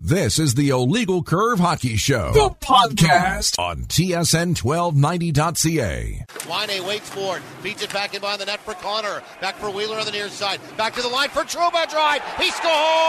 This is the Illegal Curve Hockey Show, the podcast on TSN1290.ca. Laine waits for it, feeds it back in behind the net for Connor. Back for Wheeler on the near side. Back to the line for Trouba drive. He scores!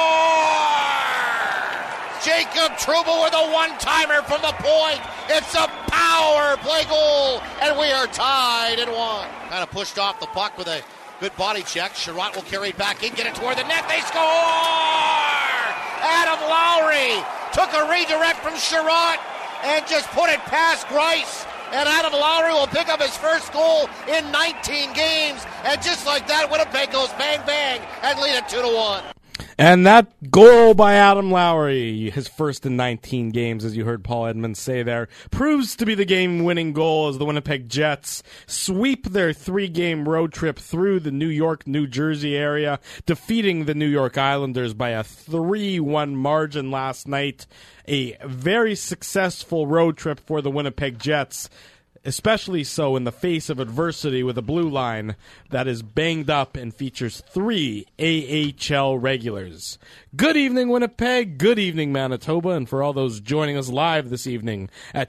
Jacob Trouba with a one-timer from the point. It's a power play goal, and we are tied at one. Kind of pushed off the puck with a good body check. Sherratt will carry it back in, get it toward the net. They score! Adam Lowry took a redirect from Sherratt and just put it past Grice. And Adam Lowry will pick up his first goal in 19 games. And just like that, Winnipeg goes bang, bang, and lead it 2-1. And that goal by Adam Lowry, his first in 19 games, as you heard Paul Edmonds say there, proves to be the game-winning goal as the Winnipeg Jets sweep their 3-game road trip through the New York, New Jersey area, defeating the New York Islanders by a 3-1 margin last night. A very successful road trip for the Winnipeg Jets, especially so in the face of adversity with a blue line that is banged up and features 3 AHL regulars. Good evening, Winnipeg. Good evening, Manitoba. And for all those joining us live this evening at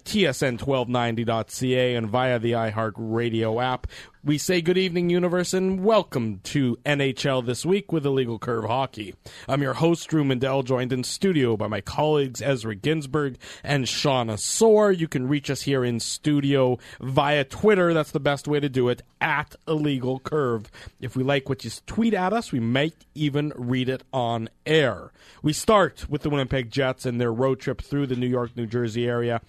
TSN1290.ca and via the iHeartRadio app, we say good evening, Universe, and welcome to NHL This Week with Illegal Curve Hockey. I'm your host, Drew Mandel, joined in studio by my colleagues Ezra Ginsburg and Shauna Soar. You can reach us here in studio via Twitter. That's the best way to do it, at Illegal Curve. If we like what you tweet at us, we might even read it on air. We start with the Winnipeg Jets and their road trip through the New York, New Jersey area.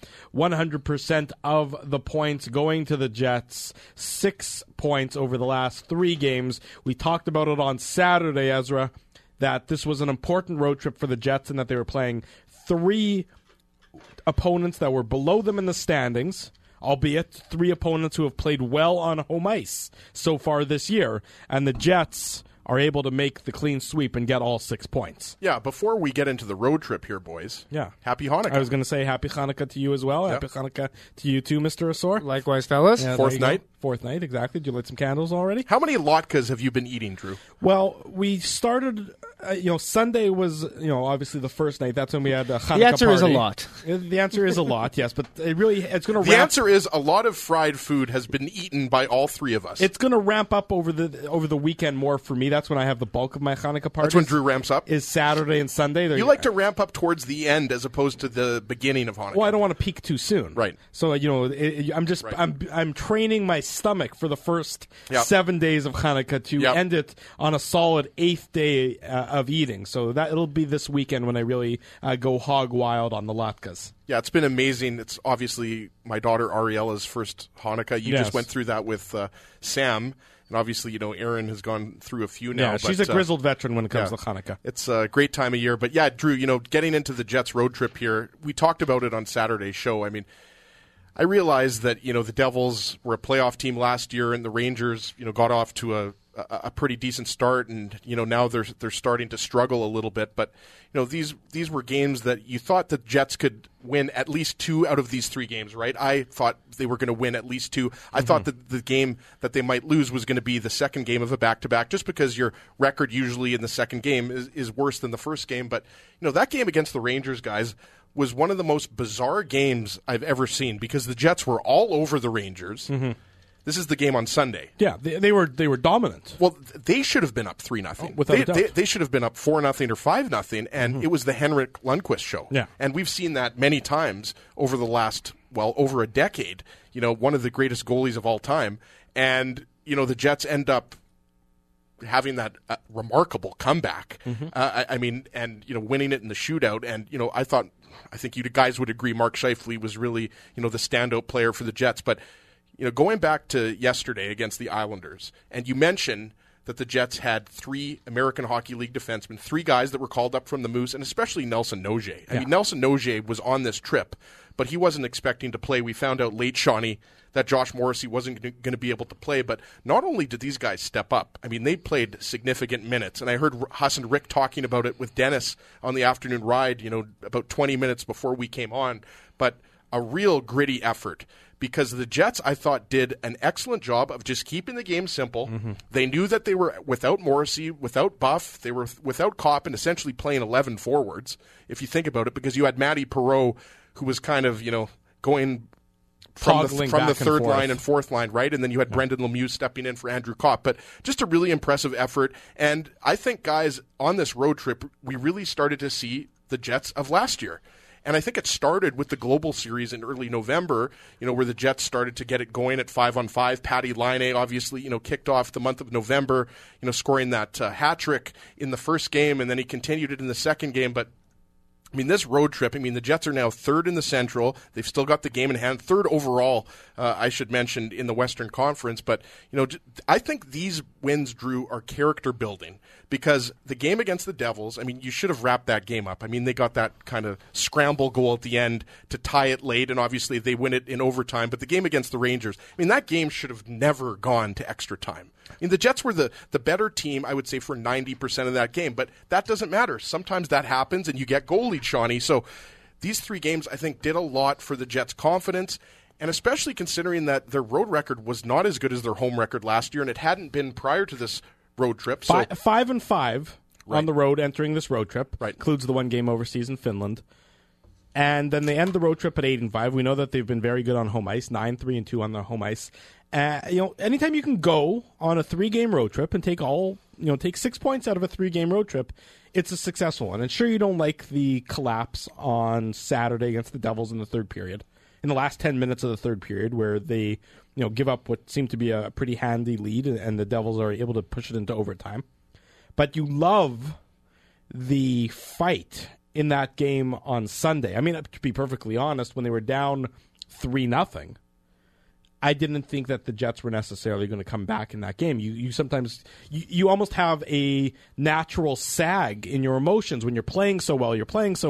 100% of the points going to the Jets, 6 points over the last 3 games. We talked about it on Saturday, Ezra, that this was an important road trip for the Jets and that they were playing 3 opponents that were below them in the standings, albeit 3 opponents who have played well on home ice so far this year. And the Jets are able to make the clean sweep and get all 6 points. Yeah, before we get into the road trip here, boys. Yeah. Happy Hanukkah. I was going to say happy Hanukkah to you as well. Yep. Happy Hanukkah to you too, Mr. Asor. Likewise, fellas. Yeah, Fourth night. Fourth night, exactly. Did you light some candles already? How many latkes have you been eating, Drew? Well, we started, Sunday was, obviously the first night. That's when we had the Hanukkah The answer party. is a lot. The answer is a lot, yes. But it's going to The answer is a lot of fried food has been eaten by all 3 of us. It's going to ramp up over the weekend more for me. That's when I have the bulk of my Hanukkah parties. That's when Drew ramps up? Is Saturday and Sunday. You like to ramp up towards the end as opposed to the beginning of Hanukkah. Well, I don't want to peak too soon. Right. So, I'm training my stomach for the first 7 days of Hanukkah to end it on a solid 8th day of eating. So that it'll be this weekend when I really go hog wild on the latkes. Yeah, it's been amazing. It's obviously my daughter Ariella's first Hanukkah. You just went through that with Sam. And obviously, Aaron has gone through a few now. Yeah, she's a grizzled veteran when it comes to Hanukkah. It's a great time of year. But yeah, Drew, getting into the Jets road trip here, we talked about it on Saturday's show. I mean, I realized that, the Devils were a playoff team last year and the Rangers, got off to a pretty decent start, and now they're starting to struggle a little bit. But these were games that you thought the Jets could win at least 2 out of these 3 games, right? I thought they were going to win at least 2. I thought that the game that they might lose was going to be the second game of a back-to-back, just because your record usually in the second game is worse than the first game. But that game against the Rangers, guys, was one of the most bizarre games I've ever seen, because the Jets were all over the Rangers. Mm-hmm. This is the game on Sunday. Yeah, they were dominant. Well, they should have been up 3-0. Without a doubt. They should have been up 4-0 or 5-0, and it was the Henrik Lundqvist show. Yeah. And we've seen that many times over the last, over a decade. One of the greatest goalies of all time. And, the Jets end up having that remarkable comeback. Mm-hmm. Winning it in the shootout. And, I think you guys would agree Mark Scheifele was really, the standout player for the Jets. But, going back to yesterday against the Islanders, and you mentioned that the Jets had 3 American Hockey League defensemen, 3 guys that were called up from the Moose, and especially Nelson Nogier. I mean, Nelson Nogier was on this trip, but he wasn't expecting to play. We found out late, Shawnee, that Josh Morrissey wasn't going to be able to play. But not only did these guys step up, I mean, they played significant minutes. And I heard Huss and Rick talking about it with Dennis on the afternoon ride, about 20 minutes before we came on. But a real gritty effort. because the Jets, I thought, did an excellent job of just keeping the game simple. They knew that they were without Morrissey, without Buff, they were without Kopp, and essentially playing 11 forwards, if you think about it, because you had Matty Perreault, who was kind of, going from the third line and fourth line, right? And then you had Brendan Lemieux stepping in for Andrew Kopp. But just a really impressive effort. And I think, guys, on this road trip, we really started to see the Jets of last year. And I think it started with the Global Series in early November, where the Jets started to get it going at 5-on-5. Patty Laine, obviously, kicked off the month of November, scoring that hat trick in the first game, and then he continued it in the second game. But this road trip, the Jets are now third in the Central. They've still got the game in hand. Third overall, I should mention, in the Western Conference. But, I think these wins, Drew, are character building because the game against the Devils, you should have wrapped that game up. They got that kind of scramble goal at the end to tie it late, and obviously they win it in overtime. But the game against the Rangers, that game should have never gone to extra time. The Jets were the better team, I would say, for 90% of that game. But that doesn't matter. Sometimes that happens, and you get goal lead, Shawnee. So these 3 games, I think, did a lot for the Jets' confidence, and especially considering that their road record was not as good as their home record last year, and it hadn't been prior to this road trip. So 5-5 on the road entering this road trip. Right. Includes the one game overseas in Finland. And then they end the road trip at 8-5. We know that they've been very good on home ice, 9-3-2 on the home ice. Anytime you can go on a 3-game road trip and take 6 points out of a 3-game road trip, it's a successful one. And sure, you don't like the collapse on Saturday against the Devils in the third period, in the last 10 minutes of the third period, where they give up what seemed to be a pretty handy lead, and the Devils are able to push it into overtime. But you love the fight in that game on Sunday. To be perfectly honest, when they were down 3-0, I didn't think that the Jets were necessarily going to come back in that game. You sometimes you almost have a natural sag in your emotions when you're playing so well,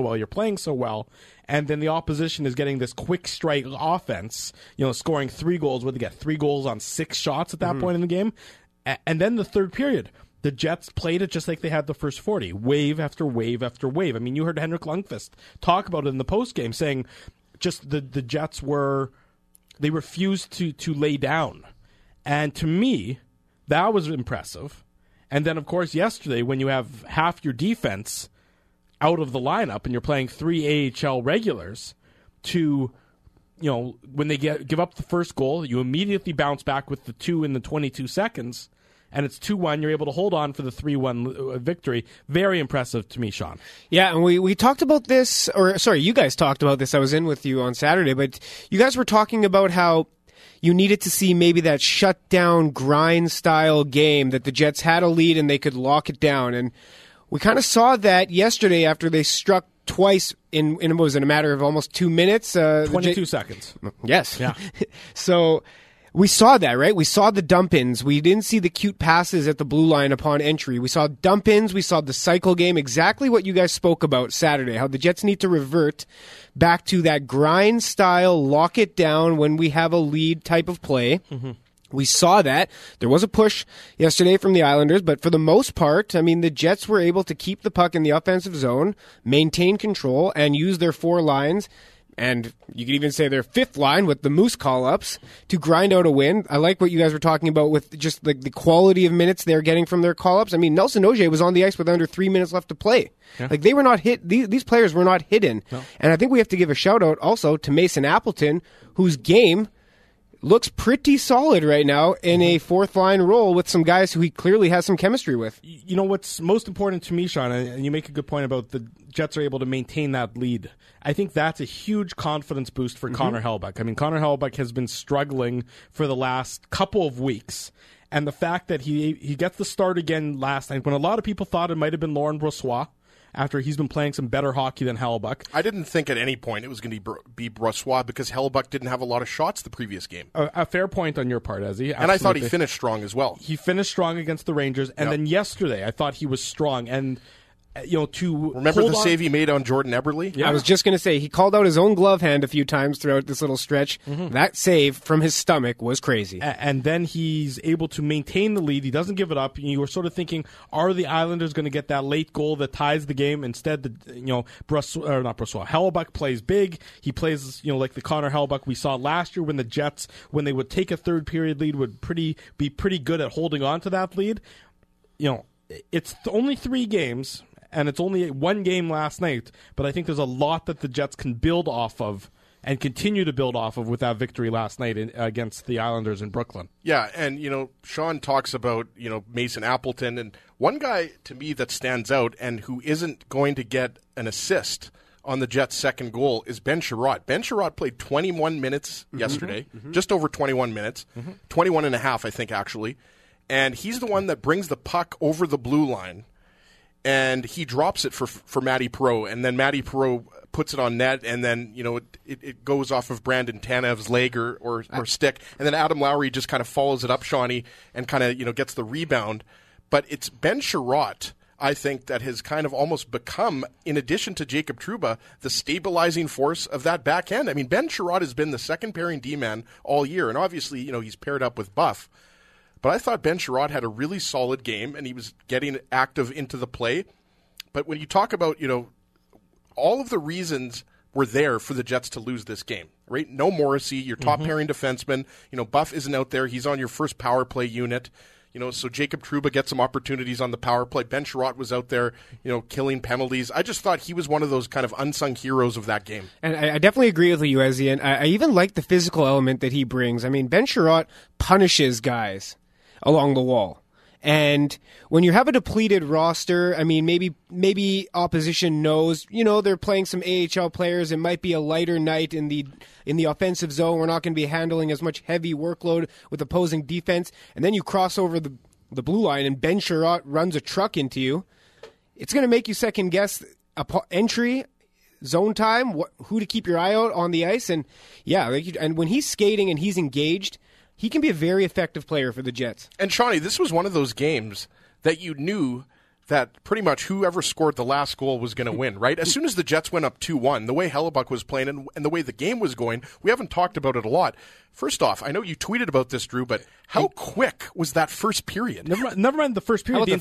and then the opposition is getting this quick strike offense, scoring 3 goals, where they get 3 goals on 6 shots at that point in the game. And then the third period, the Jets played it just like they had the first 40, wave after wave after wave. You heard Henrik Lundqvist talk about it in the postgame, saying just the Jets they refused to lay down. And to me, that was impressive. And then, of course, yesterday, when you have half your defense out of the lineup and you're playing 3 AHL regulars, when they give up the first goal, you immediately bounce back with the 2 in the 22 seconds, and it's 2-1. You're able to hold on for the 3-1 victory. Very impressive to me, Sean. Yeah, and we talked about this, you guys talked about this. I was in with you on Saturday, but you guys were talking about how you needed to see maybe that shutdown grind-style game that the Jets had a lead and they could lock it down. And we kind of saw that yesterday after they struck twice in what was it, a matter of almost 2 minutes? 22 seconds. Yes. Yeah. So we saw that, right? We saw the dump-ins. We didn't see the cute passes at the blue line upon entry. We saw dump-ins. We saw the cycle game. Exactly what you guys spoke about Saturday, how the Jets need to revert back to that grind style, lock it down when we have a lead type of play. Mm-hmm. We saw that. There was a push yesterday from the Islanders, but for the most part, the Jets were able to keep the puck in the offensive zone, maintain control, and use their 4 lines, and you could even say their 5th line with the Moose call-ups to grind out a win. I like what you guys were talking about with just the quality of minutes they're getting from their call-ups. Nelson Ogier was on the ice with under 3 minutes left to play. Yeah. They were not hit. These players were not hidden. No. And I think we have to give a shout-out also to Mason Appleton, whose game looks pretty solid right now in a 4th-line role with some guys who he clearly has some chemistry with. What's most important to me, Sean, and you make a good point about the Jets are able to maintain that lead. I think that's a huge confidence boost for Connor Hellebuyck. Connor Hellebuyck has been struggling for the last couple of weeks. And the fact that he gets the start again last night, when a lot of people thought it might have been Laurent Brossoit, after he's been playing some better hockey than Hellebuyck. I didn't think at any point it was going to be Brossoit because Hellebuyck didn't have a lot of shots the previous game. A fair point on your part, Ezzy. And I thought he finished strong as well. He finished strong against the Rangers, and then yesterday I thought he was strong. And to remember hold the on. save he made on Jordan Eberle? Yeah. I was just going to say, he called out his own glove hand a few times throughout this little stretch. That save from his stomach was crazy. And then he's able to maintain the lead. He doesn't give it up. You were sort of thinking, are the Islanders going to get that late goal that ties the game? Instead, Hellebuyck plays big. He plays, like the Connor Hellebuyck we saw last year when the Jets, when they would take a third period lead, would be pretty good at holding on to that lead. It's only 3 games. And it's only 1 game last night, but I think there's a lot that the Jets can build off of and continue to build off of with that victory last night against the Islanders in Brooklyn. Yeah, and, Sean talks about, Mason Appleton, and one guy to me that stands out and who isn't going to get an assist on the Jets' second goal is Ben Sherratt. Ben Sherratt played 21 minutes yesterday, just over 21 minutes, 21 and a half, I think, actually, and he's the one that brings the puck over the blue line. And he drops it for Matty Perreault, and then Matty Perreault puts it on net, and then it goes off of Brandon Tanev's leg or stick, and then Adam Lowry just kind of follows it up, Shawnee, and kind of gets the rebound. But it's Ben Sherratt, I think, that has kind of almost become, in addition to Jacob Trouba, the stabilizing force of that back end. I mean, Ben Sherratt has been the second pairing D-man all year, and obviously he's paired up with Buff. But I thought Ben Sherratt had a really solid game, and he was getting active into the play. But when you talk about, all of the reasons were there for the Jets to lose this game, right? No Morrissey, your top pairing defenseman. Buff isn't out there. He's on your first power play unit. So Jacob Trouba gets some opportunities on the power play. Ben Sherratt was out there, killing penalties. I just thought he was one of those kind of unsung heroes of that game. And I definitely agree with you, Ezzy, and I even like the physical element that he brings. I mean, Ben Sherratt punishes guys along the wall. And when you have a depleted roster, I mean, maybe opposition knows, they're playing some AHL players. It might be a lighter night in the offensive zone. We're not going to be handling as much heavy workload with opposing defense. And then you cross over the blue line and Ben Sherratt runs a truck into you. It's going to make you second guess entry, zone time, who to keep your eye out on the ice. And and when he's skating and he's engaged, he can be a very effective player for the Jets. And Shawnee, this was one of those games that you knew that pretty much whoever scored the last goal was going to win, right? As soon as the Jets went up 2-1, the way Hellebuyck was playing and the way the game was going, we haven't talked about it a lot. First off, I know you tweeted about this, Drew, but how quick was that first period? Never mind the first period. The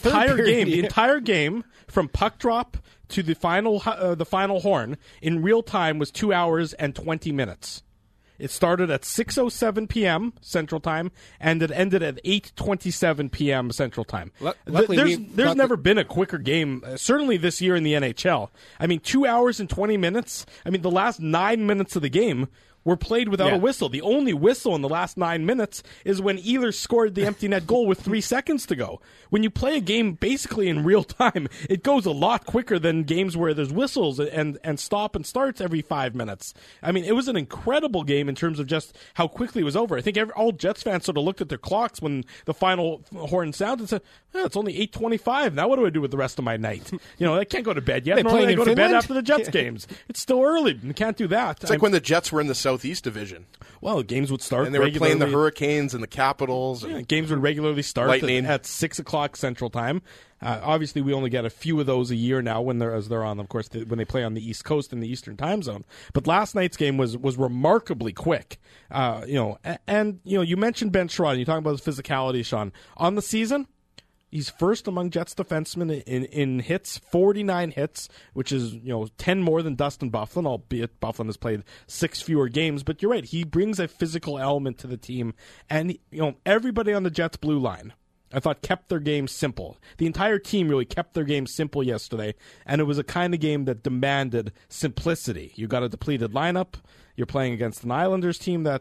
entire game from puck drop to the final horn in real time was 2 hours and 20 minutes. It started at 6:07 p.m. Central Time, and it ended at 8:27 p.m. Central Time. There's never been a quicker game, certainly this year in the NHL. I mean, 2 hours and 20 minutes. I mean, the last 9 minutes of the game were played without a whistle. The only whistle in the last 9 minutes is when Ehlers scored the empty net goal with 3 seconds to go. When you play a game basically in real time, it goes a lot quicker than games where there's whistles and stop and starts every 5 minutes. I mean, it was an incredible game in terms of just how quickly it was over. I think all Jets fans sort of looked at their clocks when the final horn sounded and said, it's only 8:25. Now what do I do with the rest of my night? I can't go to bed yet. Normally I go to bed after the Jets games. It's still early. You can't do that. It's like when the Jets were in the Southeast Division. Well, games would start and they were playing the Hurricanes and the Capitals. And games would regularly start at 6 o'clock Central Time. Obviously, we only get a few of those a year now when they're on, of course, when they play on the East Coast in the Eastern Time Zone. But last night's game was remarkably quick. You mentioned Ben Sherratt, and you talking about his physicality, Sean. On the season, he's first among Jets defensemen in hits, 49 hits, which is 10 more than Dustin Byfuglien, albeit Byfuglien has played 6 fewer games. But you're right, he brings a physical element to the team, and everybody on the Jets blue line, I thought, kept their game simple. The entire team really kept their game simple yesterday, and it was a kind of game that demanded simplicity. You got a depleted lineup. You're playing against an Islanders team that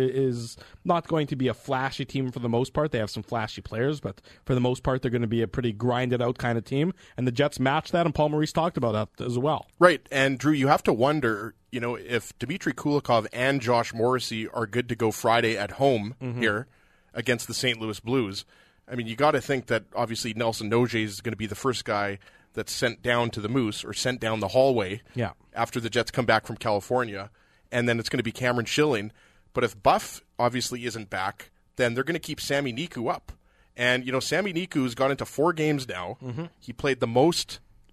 is not going to be a flashy team for the most part. They have some flashy players, but for the most part, they're going to be a pretty grinded out kind of team. And the Jets matched that, and Paul Maurice talked about that as well. Right, and Drew, you have to wonder, if Dmitry Kulikov and Josh Morrissey are good to go Friday at home here against the St. Louis Blues. I mean, you got to think that obviously Nelson Nogier is going to be the first guy that's sent down to the Moose or sent down the hallway after the Jets come back from California. And then it's going to be Cameron Schilling. But if Buff obviously isn't back, then they're going to keep Sami Niku up. And, Sami Niku's gone into 4 games now. He played the most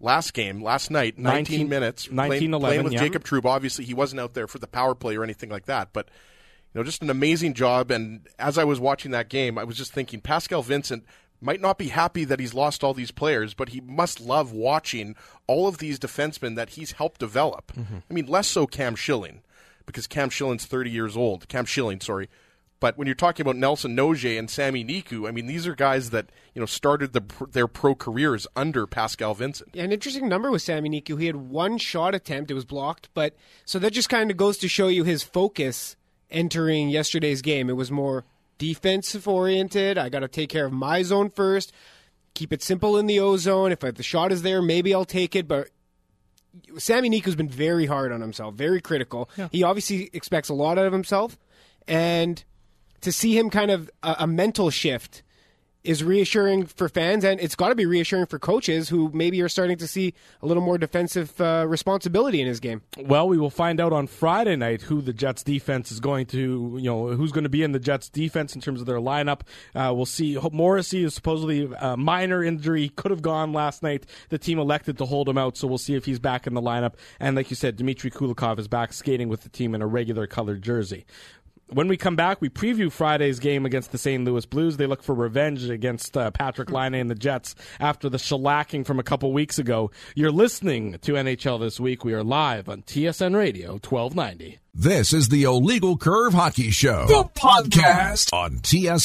last night, 19 minutes, 19-11, playing with yeah. Jacob Trouba. Obviously, he wasn't out there for the power play or anything like that, but just an amazing job. And as I was watching that game, I was just thinking Pascal Vincent might not be happy that he's lost all these players, but he must love watching all of these defensemen that he's helped develop. Mm-hmm. I mean, less so Cam Schilling, because Cam Schilling's 30 years old. Cam Schilling, sorry. But when you're talking about Nelson Nogier and Sami Niku, I mean, these are guys that started their pro careers under Pascal Vincent. Yeah, an interesting number with Sami Niku. He had one shot attempt. It was blocked. But so that just kind of goes to show you his focus entering yesterday's game. It was more defensive-oriented. I got to take care of my zone first. Keep it simple in the O zone. If the shot is there, maybe I'll take it. But Sami Niku's been very hard on himself, very critical. Yeah. He obviously expects a lot out of himself. And to see him kind of a mental shift is reassuring for fans, and it's got to be reassuring for coaches who maybe are starting to see a little more defensive responsibility in his game. Well, we will find out on Friday night who the Jets defense is going to, who's going to be in the Jets defense in terms of their lineup. We'll see. Morrissey is supposedly a minor injury, could have gone last night. The team elected to hold him out, so we'll see if he's back in the lineup. And like you said, Dmitry Kulikov is back skating with the team in a regular colored jersey. When we come back, we preview Friday's game against the St. Louis Blues. They look for revenge against Patrick Laine and the Jets after the shellacking from a couple weeks ago. You're listening to NHL This Week. We are live on TSN Radio 1290. This is the Illegal Curve Hockey Show, the podcast on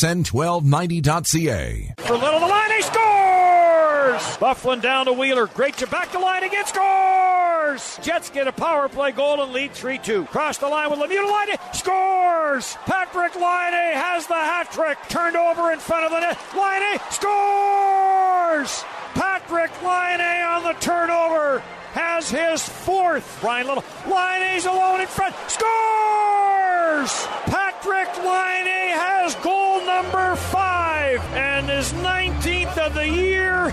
TSN1290.ca. For Little, the line, he scores! Bufflin down to Wheeler. Great job. Back to line again. Scores! Jets get a power play goal and lead 3-2. Cross the line with Lemieux. Line scores! Patrick Laine has the hat trick. Turned over in front of the net. Laine scores! Patrick Laine on the turnover has his fourth. Brian Little. Laine's alone in front. Scores! Patrick Laine has goal number 5 and his 19th of the year.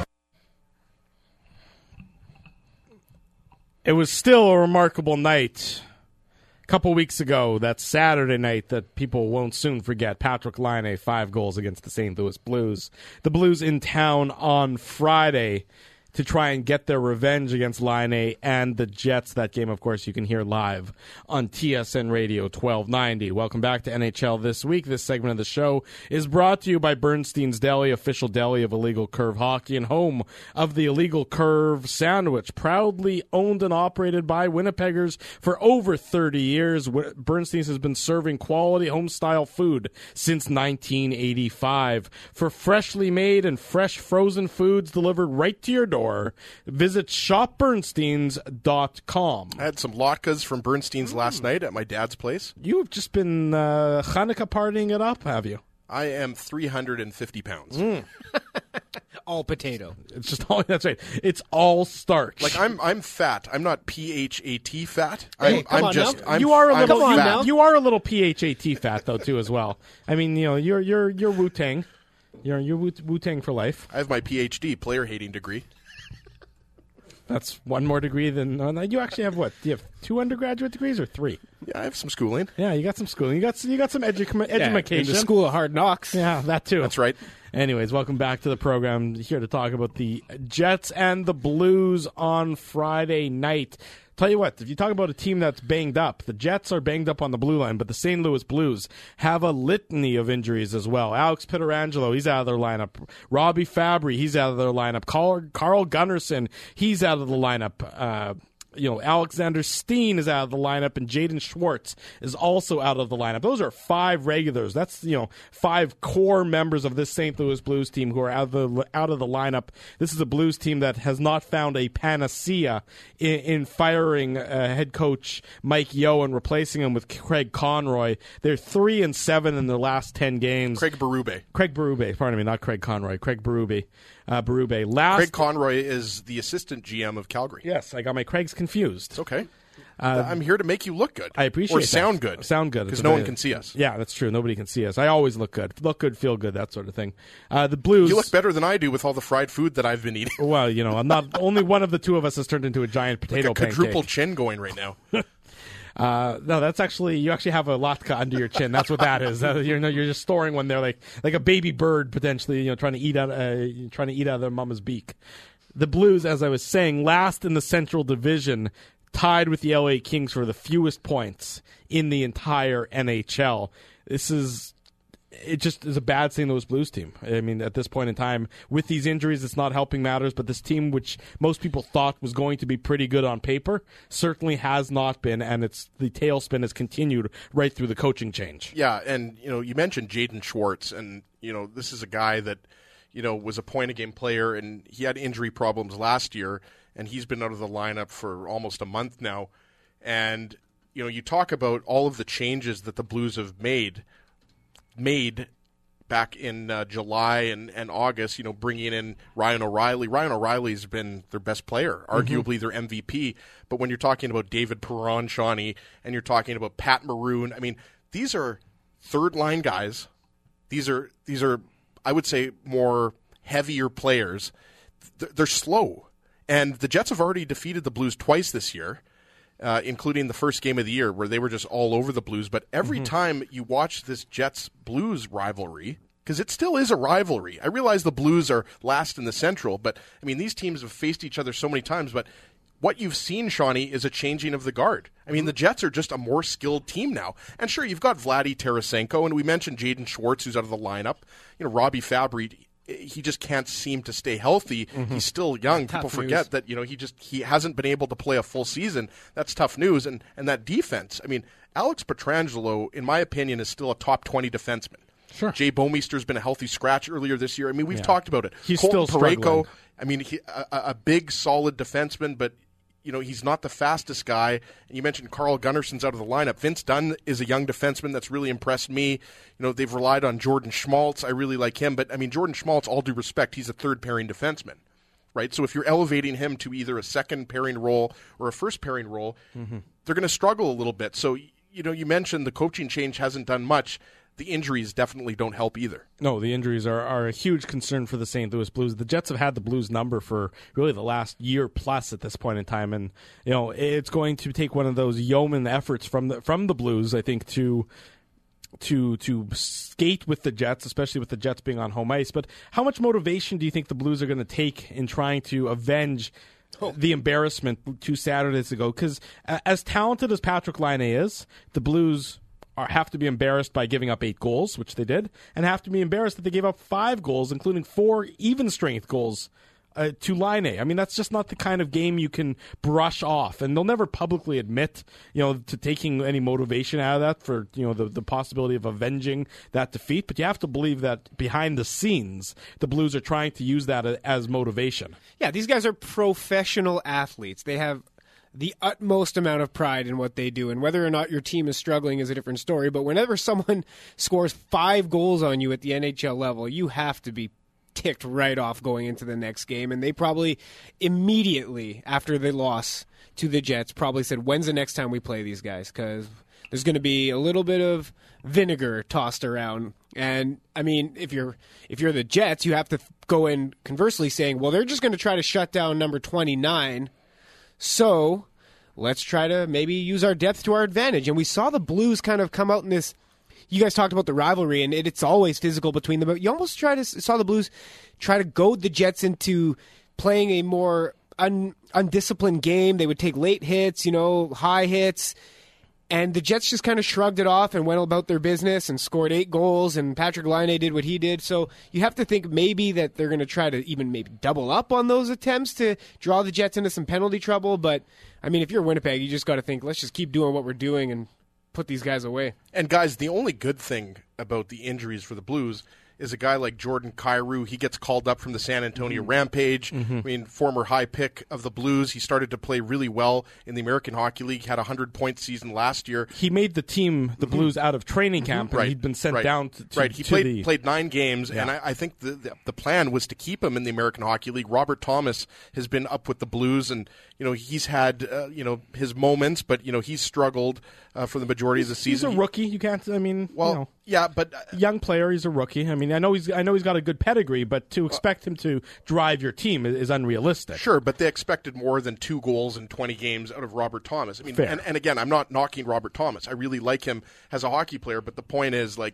It was still a remarkable night a couple weeks ago, that Saturday night that people won't soon forget. Patrick Laine, 5 goals against the St. Louis Blues. The Blues in town on Friday to try and get their revenge against Laine and the Jets. That game, of course, you can hear live on TSN Radio 1290. Welcome back to NHL This Week. This segment of the show is brought to you by Bernstein's Deli, official deli of Illegal Curve Hockey and home of the Illegal Curve Sandwich. Proudly owned and operated by Winnipeggers for over 30 years. Bernstein's has been serving quality home-style food since 1985. For freshly made and fresh frozen foods delivered right to your door, visit shopbernsteins.com. I had some latkes from Bernstein's last night at my dad's place. You have just been Hanukkah partying it up, have you? I am 350 pounds. All potato. It's just all, that's right. It's all starch. Like I'm fat. I'm not PHAT fat. Hey, I'm just. now. I'm, you are a little. Come on now. You are a little PHAT fat though too as well. I mean, you're Wu-Tang. You're Wu-Tang for life. I have my PhD, player hating degree. That's one more degree than you actually have. What? Do you have 2 undergraduate degrees or 3? Yeah, I have some schooling. Yeah, you got some schooling. You got some education. In the School of Hard Knocks. Yeah, that too. That's right. Anyways, welcome back to the program. Here to talk about the Jets and the Blues on Friday night. Tell you what, if you talk about a team that's banged up, the Jets are banged up on the blue line, but the St. Louis Blues have a litany of injuries as well. Alex Pietrangelo, he's out of their lineup. Robbie Fabry, he's out of their lineup. Carl Gunnarsson, he's out of the lineup. Alexander Steen is out of the lineup, and Jaden Schwartz is also out of the lineup. Those are 5 regulars. That's 5 core members of this St. Louis Blues team who are out of the lineup. This is a Blues team that has not found a panacea in firing head coach Mike Yeo and replacing him with Craig Conroy. They're 3-7 in their last 10 games. Craig Berube, pardon me, not Craig Conroy. Craig Berube. Craig Conroy is the assistant GM of Calgary. Yes, I got my Craigs confused. It's okay. I'm here to make you look good. I appreciate or that. sound good. Sound good. Because no one can see us. Yeah, that's true. Nobody can see us. I always look good. Look good, feel good, that sort of thing. The Blues... You look better than I do with all the fried food that I've been eating. Well, I'm not... Only one of the two of us has turned into a giant potato like a quadruple pancake. chin going right now. No, that's actually, you actually have a latke under your chin. That's what that is. You're just storing one there like a baby bird potentially, trying to eat out of their mama's beak. The Blues, as I was saying, last in the Central Division, tied with the LA Kings for the fewest points in the entire NHL. It just is a bad St. Louis Blues team. I mean, at this point in time, with these injuries, it's not helping matters, but this team, which most people thought was going to be pretty good on paper, certainly has not been, and the tailspin has continued right through the coaching change. Yeah, and, you mentioned Jaden Schwartz, and, this is a guy that, was a point-a-game player, and he had injury problems last year, and he's been out of the lineup for almost a month now. And, you talk about all of the changes that the Blues have made back in July and August, bringing in Ryan O'Reilly. Ryan O'Reilly's been their best player, arguably their MVP. But when you're talking about David Perron, Shawnee, and you're talking about Pat Maroon, I mean, these are third-line guys. These are I would say, more heavier players. They're slow. And the Jets have already defeated the Blues twice this year, including the first game of the year where they were just all over the Blues. But every time you watch this Jets-Blues rivalry, because it still is a rivalry. I realize the Blues are last in the Central, but, I mean, these teams have faced each other so many times. But what you've seen, Shawnee, is a changing of the guard. I mean, the Jets are just a more skilled team now. And sure, you've got Vladdy Tarasenko, and we mentioned Jaden Schwartz, who's out of the lineup. Robbie Fabry, he just can't seem to stay healthy. He's still young. People forget that, he hasn't been able to play a full season. That's tough news. And that defense, I mean, Alex Pietrangelo, in my opinion, is still a top 20 defenseman. Sure. Jay Bouwmeester's been a healthy scratch earlier this year. I mean, we've talked about it. He's Colton still Parayko, struggling. I mean, a big, solid defenseman, but he's not the fastest guy. And you mentioned Carl Gunnarsson's out of the lineup. Vince Dunn is a young defenseman that's really impressed me. They've relied on Jordan Schmaltz. I really like him. But, I mean, Jordan Schmaltz, all due respect, he's a third-pairing defenseman, right? So if you're elevating him to either a second-pairing role or a first-pairing role, they're going to struggle a little bit. So, you mentioned the coaching change hasn't done much. The injuries definitely don't help either. No, the injuries are a huge concern for the St. Louis Blues. The Jets have had the Blues number for really the last year plus at this point in time, and it's going to take one of those yeoman efforts from the Blues, I think, to skate with the Jets, especially with the Jets being on home ice. But how much motivation do you think the Blues are going to take in trying to avenge the embarrassment 2 Saturdays ago? Because as talented as Patrik Laine is, the Blues have to be embarrassed by giving up 8 goals, which they did, and have to be embarrassed that they gave up 5 goals, including 4 even-strength goals to Laine. I mean, that's just not the kind of game you can brush off, and they'll never publicly admit, to taking any motivation out of that for, the possibility of avenging that defeat. But you have to believe that behind the scenes, the Blues are trying to use that as motivation. Yeah, these guys are professional athletes. They have the utmost amount of pride in what they do, and whether or not your team is struggling is a different story. But whenever someone scores 5 goals on you at the NHL level, you have to be ticked right off going into the next game. And they probably immediately after the loss to the Jets probably said, when's the next time we play these guys? Because there's going to be a little bit of vinegar tossed around. And I mean, if you're the Jets, you have to go in conversely saying, well, they're just going to try to shut down number 29. So let's try to maybe use our depth to our advantage. And we saw the Blues kind of come out in this. You guys talked about the rivalry, and it's always physical between them. But you almost saw the Blues try to goad the Jets into playing a more undisciplined game. They would take late hits, high hits. And the Jets just kind of shrugged it off and went about their business and scored 8 goals, and Patrik Laine did what he did. So you have to think maybe that they're going to try to even maybe double up on those attempts to draw the Jets into some penalty trouble. But, I mean, if you're Winnipeg, you just got to think, let's just keep doing what we're doing and put these guys away. And, guys, the only good thing about the injuries for the Blues is a guy like Jordan Kyrou. He gets called up from the San Antonio Rampage. I mean, former high pick of the Blues. He started to play really well in the American Hockey League, had a 100-point season last year. He made the team, the Blues, out of training camp, and he'd been sent down to He played 9 games, and I think the plan was to keep him in the American Hockey League. Robert Thomas has been up with the Blues, and he's had his moments, but he's struggled for the majority of the season. He's a rookie. You can't. I mean, yeah, but young player. He's a rookie. I mean, I know he's got a good pedigree, but to expect him to drive your team is unrealistic. Sure, but they expected more than 2 goals in 20 games out of Robert Thomas. I mean, and again, I'm not knocking Robert Thomas. I really like him as a hockey player, but the point is, like,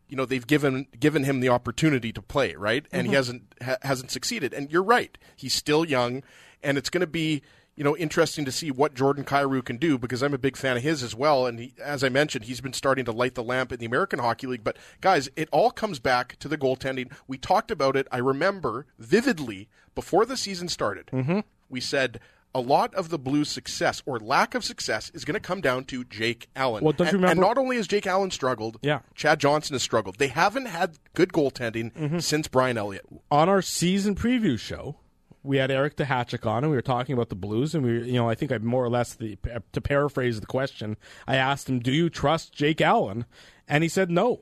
they've given him the opportunity to play, right? And he hasn't succeeded. And you're right. He's still young, and it's going to be, interesting to see what Jordan Kyrou can do, because I'm a big fan of his as well. And he, as I mentioned, he's been starting to light the lamp in the American Hockey League. But guys, it all comes back to the goaltending. We talked about it, I remember vividly, before the season started. We said a lot of the Blues' success or lack of success is going to come down to Jake Allen. Well, don't you remember? And not only has Jake Allen struggled, Yeah. Chad Johnson has struggled. They haven't had good goaltending since Brian Elliott. On our season preview show, we had Eric Tahachik on, and we were talking about the Blues, and I think I more or less, to paraphrase the question, I asked him, do you trust Jake Allen? And he said no.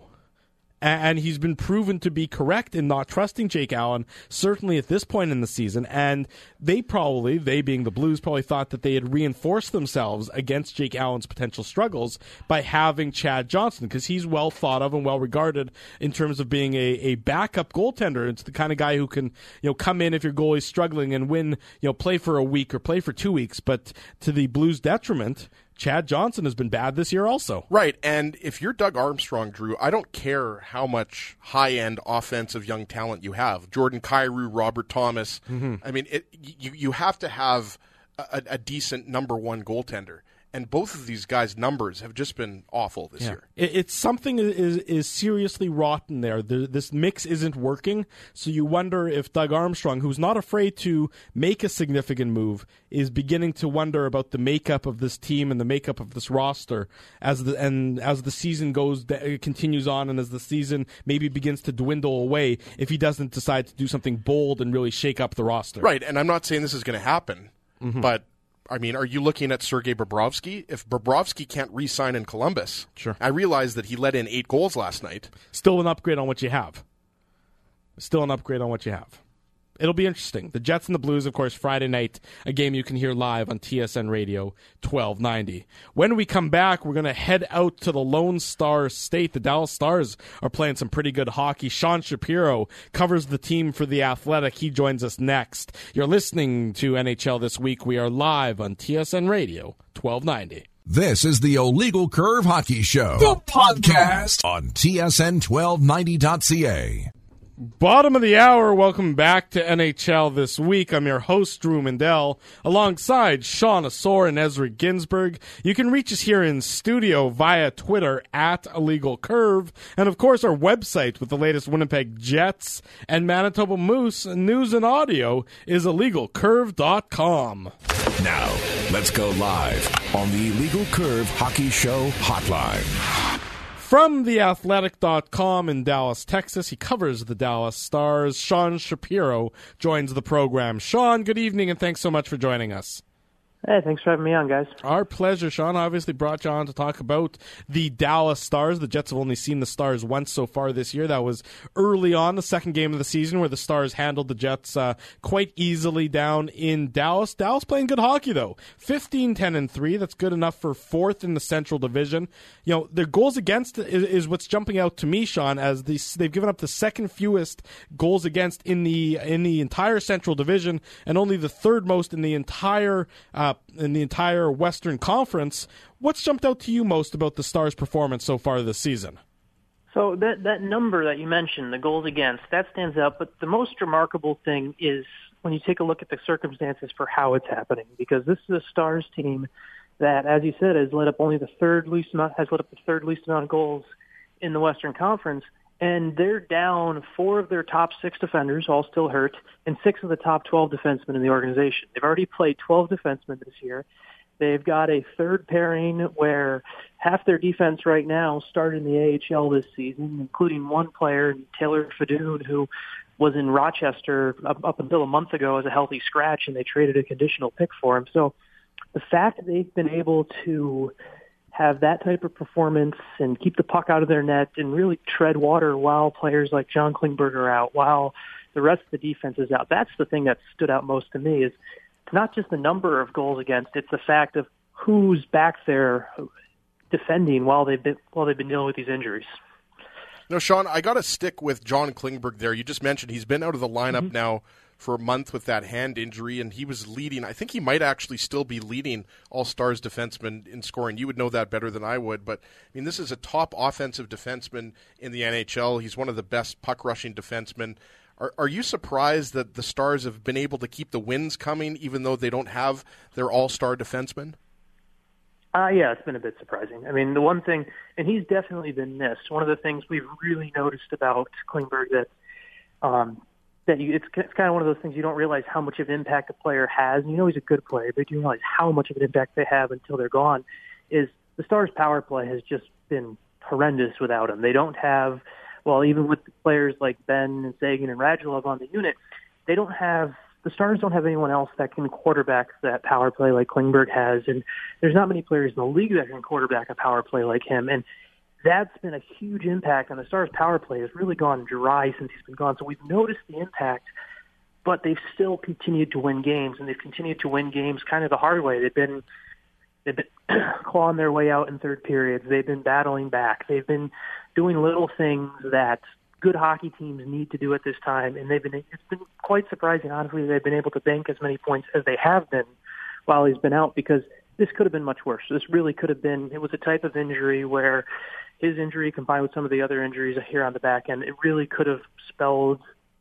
And he's been proven to be correct in not trusting Jake Allen, certainly at this point in the season. And they being the Blues, probably thought that they had reinforced themselves against Jake Allen's potential struggles by having Chad Johnson, because he's well thought of and well regarded in terms of being a backup goaltender. It's the kind of guy who can come in if your goalie's struggling and win, play for a week or play for 2 weeks. But to the Blues' detriment, Chad Johnson has been bad this year also. Right, and if you're Doug Armstrong, Drew, I don't care how much high-end offensive young talent you have. Jordan Kyrou, Robert Thomas. I mean, you have to have a decent number one goaltender. And both of these guys' numbers have just been awful this year. It's something is seriously rotten there. This mix isn't working, so you wonder if Doug Armstrong, who's not afraid to make a significant move, is beginning to wonder about the makeup of this team and the makeup of this roster as the season continues on, and as the season maybe begins to dwindle away, if he doesn't decide to do something bold and really shake up the roster. Right, and I'm not saying this is going to happen, but I mean, are you looking at Sergei Bobrovsky? If Bobrovsky can't re-sign in Columbus, sure. I realize that he let in 8 goals last night. Still an upgrade on what you have. It'll be interesting. The Jets and the Blues, of course, Friday night, a game you can hear live on TSN Radio 1290. When we come back, we're going to head out to the Lone Star State. The Dallas Stars are playing some pretty good hockey. Sean Shapiro covers the team for The Athletic. He joins us next. You're listening to NHL This Week. We are live on TSN Radio 1290. This is the Illegal Curve Hockey Show, the podcast on TSN1290.ca. Bottom of the hour, welcome back to NHL This Week. I'm your host, Drew Mandel, alongside Sean Asor and Ezra Ginsburg. You can reach us here in studio via Twitter at Illegal Curve, and of course our website with the latest Winnipeg Jets and Manitoba Moose news and audio is illegalcurve.com. Now, let's go live on the Illegal Curve Hockey Show hotline. From theathletic.com in Dallas, Texas, he covers the Dallas Stars. Sean Shapiro joins the program. Sean, good evening, and thanks so much for joining us. Hey, thanks for having me on, guys. Our pleasure. Sean obviously brought you on to talk about the Dallas Stars. The Jets have only seen the Stars once so far this year. That was early on, the second game of the season, where the Stars handled the Jets quite easily down in Dallas. Dallas playing good hockey, though. 15-10-3. That's good enough for 4th in the Central Division. Their goals against is what's jumping out to me, Sean, as they've given up the second fewest goals against in the entire Central Division, and only the third most in the entire Western Conference. What's jumped out to you most about the Stars' performance so far this season? So that number that you mentioned, the goals against, that stands out. But the most remarkable thing is when you take a look at the circumstances for how it's happening, because this is a Stars team that, as you said, has let up the third least amount of goals in the Western Conference. And they're down 4 of their top 6 defenders, all still hurt, and 6 of the top 12 defensemen in the organization. They've already played 12 defensemen this year. They've got a third pairing where half their defense right now started in the AHL this season, including one player, Taylor Fadoon, who was in Rochester up until a month ago as a healthy scratch, and they traded a conditional pick for him. So the fact that they've been able to have that type of performance and keep the puck out of their net and really tread water while players like John Klingberg are out, while the rest of the defense is out. That's the thing that stood out most to me, is not just the number of goals against, it's the fact of who's back there defending while they've been dealing with these injuries. No, Sean, I got to stick with John Klingberg there. You just mentioned he's been out of the lineup now for a month with that hand injury, and he was leading. I think he might actually still be leading All-Stars defensemen in scoring. You would know that better than I would, but I mean, this is a top offensive defenseman in the NHL. He's one of the best puck-rushing defensemen. Are you surprised that the Stars have been able to keep the wins coming, even though they don't have their all-star defenseman? Yeah, it's been a bit surprising. I mean, the one thing, and he's definitely been missed. One of the things we've really noticed about Klingberg it's kind of one of those things you don't realize how much of an impact a player has. You know he's a good player, but you don't realize how much of an impact they have until they're gone. Is the Stars' power play has just been horrendous without him. They don't have, well, even with players like Ben and Sagan and Radulov on the unit, the Stars don't have anyone else that can quarterback that power play like Klingberg has, and there's not many players in the league that can quarterback a power play like him, and that's been a huge impact on the Stars' power play. Has really gone dry since he's been gone, so we've noticed the impact, but they've still continued to win games, and they've continued to win games kind of the hard way. They've been clawing their way out in third periods. They've been battling back. They've been doing little things that good hockey teams need to do at this time, and it's been quite surprising, honestly, they've been able to bank as many points as they have been while he's been out, because this could have been much worse. This really could have been, it was a type of injury where his injury combined with some of the other injuries here on the back end, it really could have spelled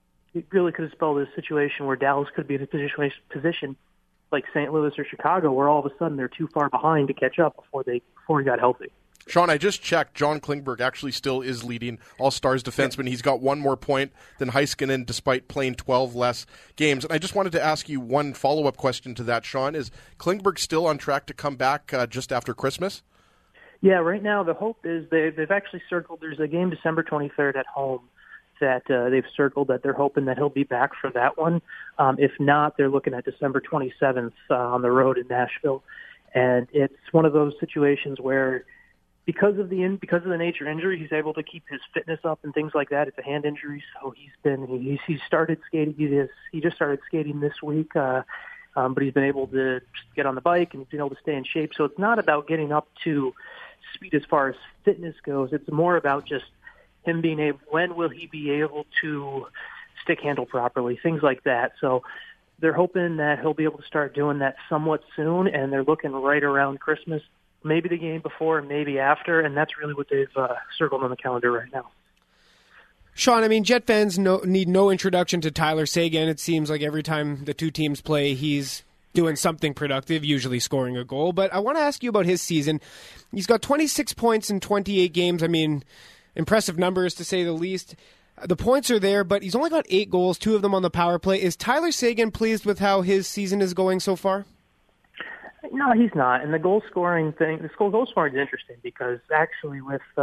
a situation where Dallas could be in a position like St. Louis or Chicago, where all of a sudden they're too far behind to catch up before he got healthy. Sean, I just checked. John Klingberg actually still is leading All-Stars defenseman. He's got one more point than Heiskanen despite playing 12 less games. And I just wanted to ask you one follow-up question to that, Sean. Is Klingberg still on track to come back just after Christmas? Yeah, right now the hope is they've actually circled. There's a game December 23rd at home that they've circled that they're hoping that he'll be back for that one. If not, they're looking at December 27th on the road in Nashville. And it's one of those situations where because of the nature injury, he's able to keep his fitness up and things like that. It's a hand injury, so he started skating. He just started skating this week, but he's been able to get on the bike and he's been able to stay in shape. So it's not about getting up to speed as far as fitness goes. It's more about just him being able. When will he be able to stick handle properly? Things like that. So they're hoping that he'll be able to start doing that somewhat soon, and they're looking right around Christmas. Maybe the game before, maybe after, and that's really what they've circled on the calendar right now. Sean, I mean, Jet fans need no introduction to Tyler Seguin. It seems like every time the two teams play, he's doing something productive, usually scoring a goal. But I want to ask you about his season. He's got 26 points in 28 games. I mean, impressive numbers to say the least. The points are there, but he's only got 8 goals, 2 of them on the power play. Is Tyler Seguin pleased with how his season is going so far? No, he's not. And the goal scoring thing, goal scoring is interesting because actually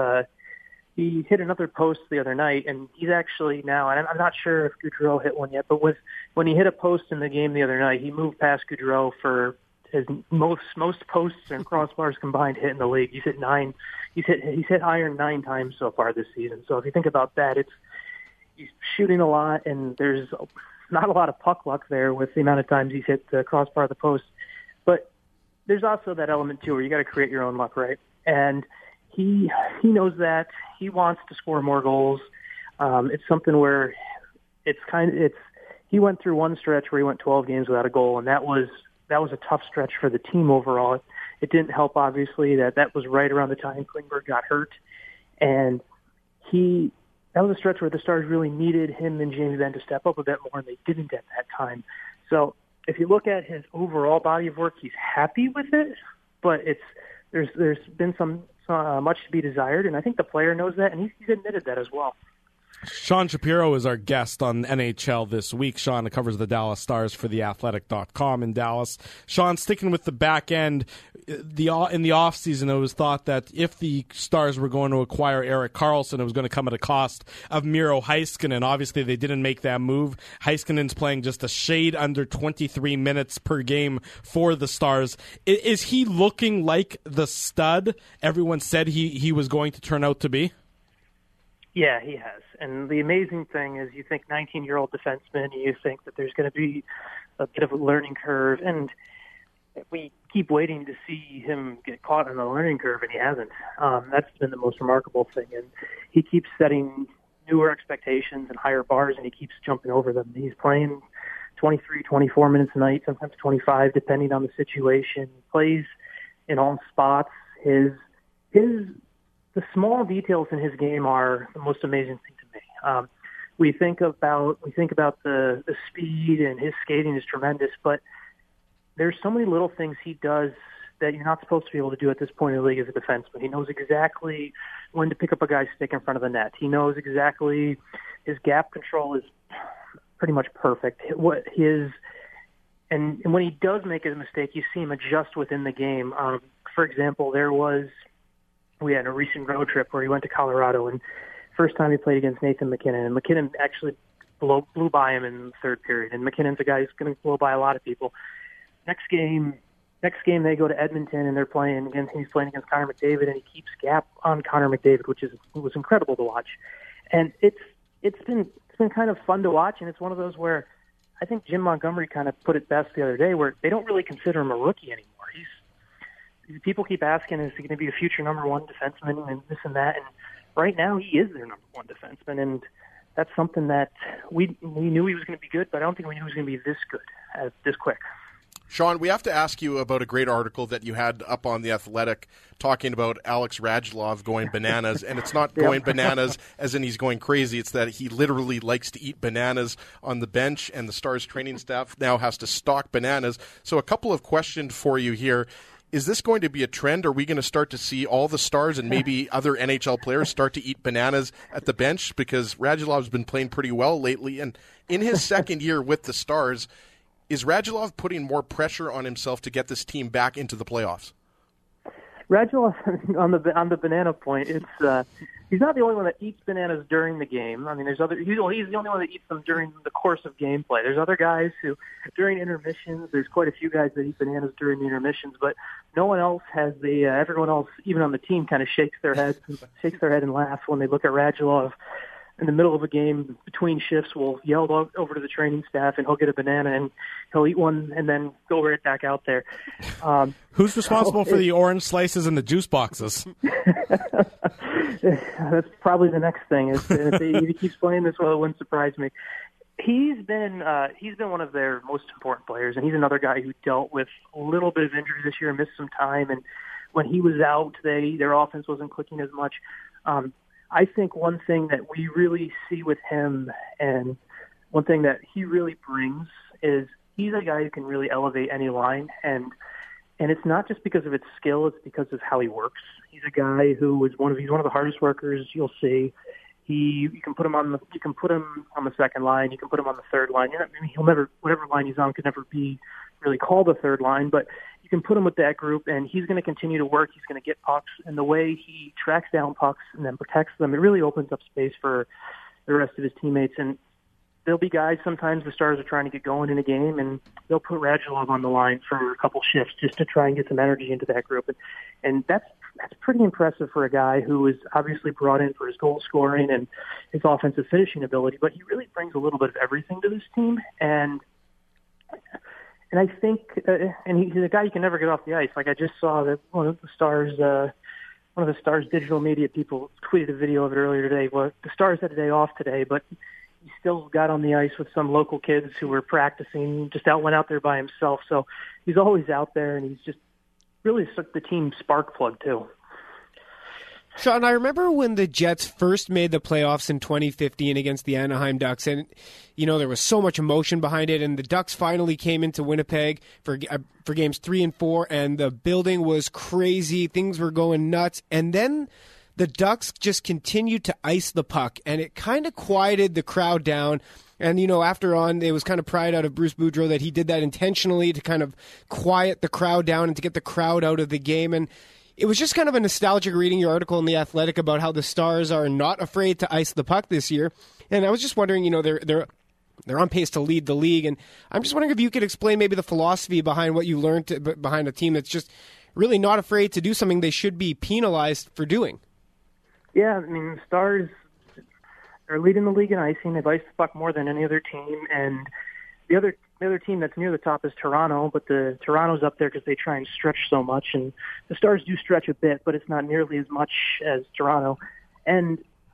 he hit another post the other night, and he's actually now, and I'm not sure if Gaudreau hit one yet, but when he hit a post in the game the other night, he moved past Gaudreau for his most posts and crossbars combined hit in the league. He's hit 9. He's hit iron 9 times so far this season. So if you think about that, he's shooting a lot, and there's not a lot of puck luck there with the amount of times he's hit the crossbar of the post. But there's also that element too where you got to create your own luck, right? And he knows that. He wants to score more goals. It's something where he went through one stretch where he went 12 games without a goal, and that was a tough stretch for the team overall. It didn't help, obviously, that was right around the time Klingberg got hurt, and that was a stretch where the Stars really needed him and Jamie Benn to step up a bit more, and they didn't at that time. So if you look at his overall body of work, he's happy with it, but there's been some much to be desired, and I think the player knows that, and he's admitted that as well. Sean Shapiro is our guest on NHL this week. Sean covers the Dallas Stars for theathletic.com in Dallas. Sean, sticking with the back end, in the offseason, it was thought that if the Stars were going to acquire Erik Karlsson, it was going to come at a cost of Miro Heiskanen. Obviously, they didn't make that move. Heiskanen's playing just a shade under 23 minutes per game for the Stars. Is he looking like the stud everyone said he was going to turn out to be? Yeah, he has. And the amazing thing is you think 19-year-old defenseman, you think that there's going to be a bit of a learning curve, and we keep waiting to see him get caught on the learning curve, and he hasn't. That's been the most remarkable thing. And he keeps setting newer expectations and higher bars, and he keeps jumping over them. He's playing 23, 24 minutes a night, sometimes 25, depending on the situation. He plays in all spots. The small details in his game are the most amazing thing to me. We think about the speed, and his skating is tremendous, but there's so many little things he does that you're not supposed to be able to do at this point in the league as a defenseman. He knows exactly when to pick up a guy's stick in front of the net. He knows exactly his gap control is pretty much perfect. And when he does make a mistake, you see him adjust within the game. For example, we had a recent road trip where he went to Colorado, and first time he played against Nathan MacKinnon, and MacKinnon actually blew by him in the third period. And MacKinnon's a guy who's going to blow by a lot of people. Next game they go to Edmonton, and he's playing against Connor McDavid, and he keeps gap on Connor McDavid, which was incredible to watch. And it's been kind of fun to watch, and it's one of those where I think Jim Montgomery kind of put it best the other day, where they don't really consider him a rookie anymore. People keep asking, is he going to be a future number one defenseman and this and that? And right now he is their number one defenseman, and that's something that we knew he was going to be good, but I don't think we knew he was going to be this good, this quick. Sean, we have to ask you about a great article that you had up on The Athletic talking about Alex Radulov going bananas, and it's not going bananas as in he's going crazy. It's that he literally likes to eat bananas on the bench, and the Stars training staff now has to stock bananas. So a couple of questions for you here. Is this going to be a trend? Are we going to start to see all the Stars and maybe other NHL players start to eat bananas at the bench? Because Radulov's been playing pretty well lately, and in his second year with the Stars, is Radulov putting more pressure on himself to get this team back into the playoffs? Radulov, on the banana point, he's not the only one that eats bananas during the game. I mean, he's the only one that eats them during the course of gameplay. There's other guys who, during intermissions, there's quite a few guys that eat bananas during the intermissions, but no one else has everyone else, even on the team, kind of shakes their head and laughs when they look at Radulov. In the middle of a game, between shifts, will yell over to the training staff, and he'll get a banana, and he'll eat one, and then go right back out there. Who's responsible for the orange slices and the juice boxes? That's probably the next thing. If he keeps playing this well, it wouldn't surprise me. He's been one of their most important players, and he's another guy who dealt with a little bit of injury this year and missed some time. And when he was out, their offense wasn't clicking as much. I think one thing that we really see with him, and one thing that he really brings, is he's a guy who can really elevate any line, and it's not just because of its skill; it's because of how he works. He's a guy who is he's one of the hardest workers you'll see. You can put him on the second line, you can put him on the third line. He'll never, whatever line he's on, could never be really called a third line, but you can put him with that group, and he's going to continue to work. He's going to get pucks, and the way he tracks down pucks and then protects them, it really opens up space for the rest of his teammates. And there'll be guys, sometimes the Stars are trying to get going in a game, and they'll put Radulov on the line for a couple shifts just to try and get some energy into that group. And that's pretty impressive for a guy who is obviously brought in for his goal scoring and his offensive finishing ability, but he really brings a little bit of everything to this team. And I think, and he's a guy you can never get off the ice. Like, I just saw that one of the Stars digital media people tweeted a video of it earlier today. Well, the Stars had a day off today, but he still got on the ice with some local kids who were practicing, went out there by himself. So he's always out there, and he's just really the team spark plug too. Sean, I remember when the Jets first made the playoffs in 2015 against the Anaheim Ducks, and there was so much emotion behind it, and the Ducks finally came into Winnipeg for games 3 and 4, and the building was crazy. Things were going nuts, and then the Ducks just continued to ice the puck, and it kind of quieted the crowd down. And, after on, it was kind of pride out of Bruce Boudreau that he did that intentionally to kind of quiet the crowd down and to get the crowd out of the game. And it was just kind of a nostalgic reading your article in The Athletic about how the Stars are not afraid to ice the puck this year. And I was just wondering, they're on pace to lead the league. And I'm just wondering if you could explain maybe the philosophy behind what you learned behind a team that's just really not afraid to do something they should be penalized for doing. Yeah, the Stars are leading the league in icing. They've iced the puck more than any other team, and the other team that's near the top is Toronto, but Toronto's up there because they try and stretch so much, and the Stars do stretch a bit, but it's not nearly as much as Toronto. And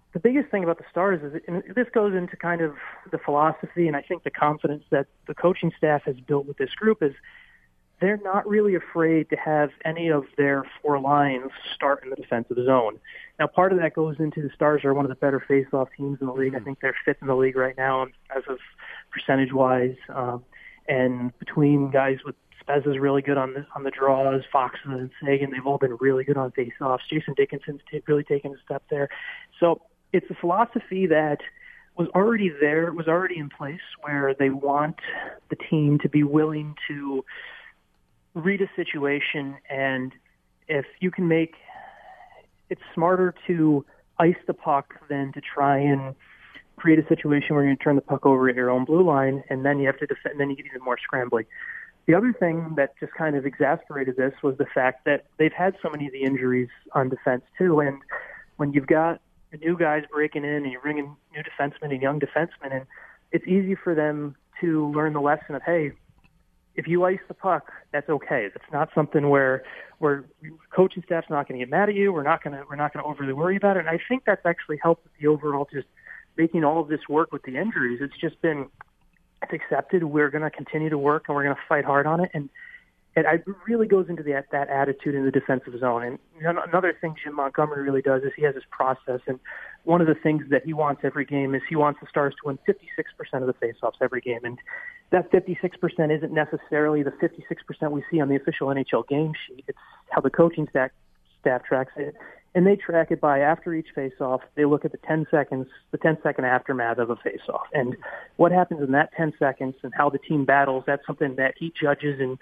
the biggest thing about the Stars is, and this goes into kind of the philosophy and I think the confidence that the coaching staff has built with this group, is they're not really afraid to have any of their four lines start in the defensive zone. Now, part of that goes into the Stars are one of the better face-off teams in the league. I think they're fifth in the league right now as of percentage-wise. And between guys with Spezza's really good on the draws, Fox and Sagan, they've all been really good on face-offs. Jason Dickinson's really taken a step there. So it's a philosophy that was already there, was already in place, where they want the team to be willing to read a situation, and if you can make it's smarter to ice the puck than to try and create a situation where you're going to turn the puck over at your own blue line, and then you have to defend, and then you get even more scrambling. The other thing that just kind of exasperated this was the fact that they've had so many of the injuries on defense too, and when you've got new guys breaking in and you bring in new defensemen and young defensemen, and it's easy for them to learn the lesson of, hey, if you ice the puck, that's okay. It's not something where coaching staff's not going to get mad at you. We're not going to overly worry about it. And I think that's actually helped with the overall just making all of this work with the injuries. It's it's accepted. We're going to continue to work and we're going to fight hard on it. And it really goes into that attitude in the defensive zone. And another thing Jim Montgomery really does is he has his process. And one of the things that he wants every game is he wants the Stars to win 56% of the faceoffs every game. And that 56% isn't necessarily the 56% we see on the official NHL game sheet. It's how the coaching staff tracks it. And they track it by, after each faceoff, they look at the 10-second aftermath of a faceoff. And what happens in that 10 seconds and how the team battles, that's something that he judges and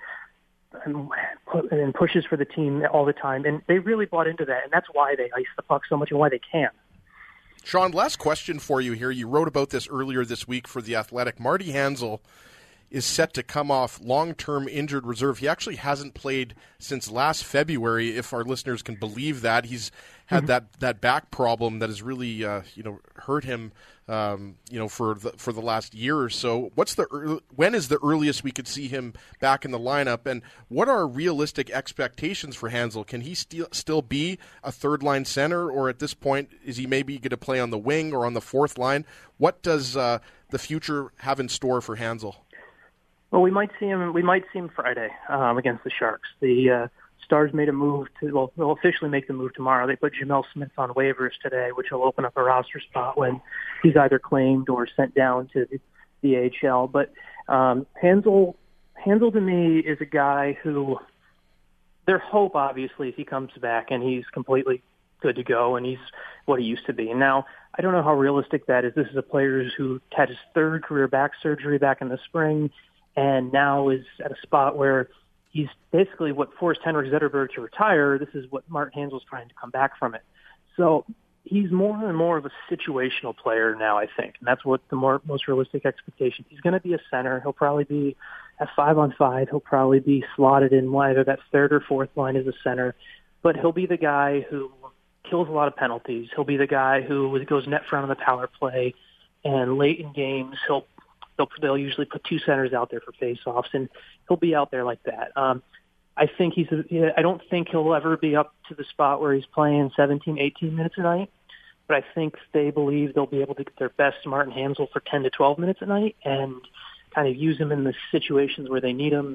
pushes for the team all the time. And they really bought into that, and that's why they ice the puck so much and why they can. Sean, last question for you here. You wrote about this earlier this week for The Athletic. Marty Hanzal is set to come off long-term injured reserve. He actually hasn't played since last February, if our listeners can believe that. He's had that back problem that has really hurt him for the last year or so. When is the earliest we could see him back in the lineup, and what are realistic expectations for Hanzal? Can he still be a third-line center, or at this point is he maybe going to play on the wing or on the fourth line? What does the future have in store for Hanzal? Well, we might see him Friday against the Sharks. The Stars made a move they'll officially make the move tomorrow. They put Jamel Smith on waivers today, which will open up a roster spot when he's either claimed or sent down to the AHL. But Hanzal to me is a guy who their hope, obviously, if he comes back and he's completely good to go and he's what he used to be. And now, I don't know how realistic that is. This is a player who had his third career back surgery back in the spring, and now is at a spot where he's basically what forced Henrik Zetterberg to retire. This is what Martin Hanzal's trying to come back from it. So he's more and more of a situational player now, I think, and that's what the most realistic expectation. He's going to be a center. He'll probably be at 5-on-5. He'll probably be slotted in either that third or fourth line as a center, but he'll be the guy who kills a lot of penalties. He'll be the guy who goes net front on the power play, and late in games they'll usually put two centers out there for faceoffs, and he'll be out there like that. I think I don't think he'll ever be up to the spot where he's playing 17, 18 minutes a night, but I think they believe they'll be able to get their best Martin Hanzal for 10 to 12 minutes a night and kind of use him in the situations where they need him,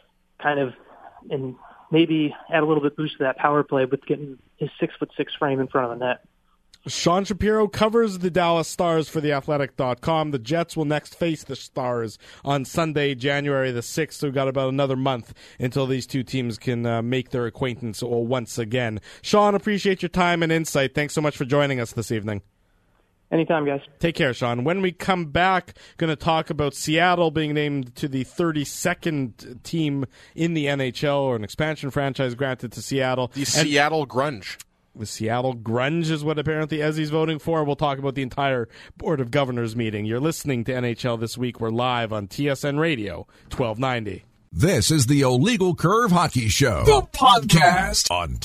and maybe add a little bit boost to that power play with getting his 6'6" frame in front of the net. Sean Shapiro covers the Dallas Stars for TheAthletic.com. The Jets will next face the Stars on Sunday, January the 6th. So we've got about another month until these two teams can make their acquaintance once again. Sean, appreciate your time and insight. Thanks so much for joining us this evening. Anytime, guys. Take care, Sean. When we come back, going to talk about Seattle being named to the 32nd team in the NHL, or an expansion franchise granted to Seattle. Seattle Grunge. The Seattle Grunge is what apparently Ezzy's voting for. We'll talk about the entire Board of Governors meeting. You're listening to NHL This Week. We're live on TSN Radio, 1290. This is the Illegal Curve Hockey Show, the podcast on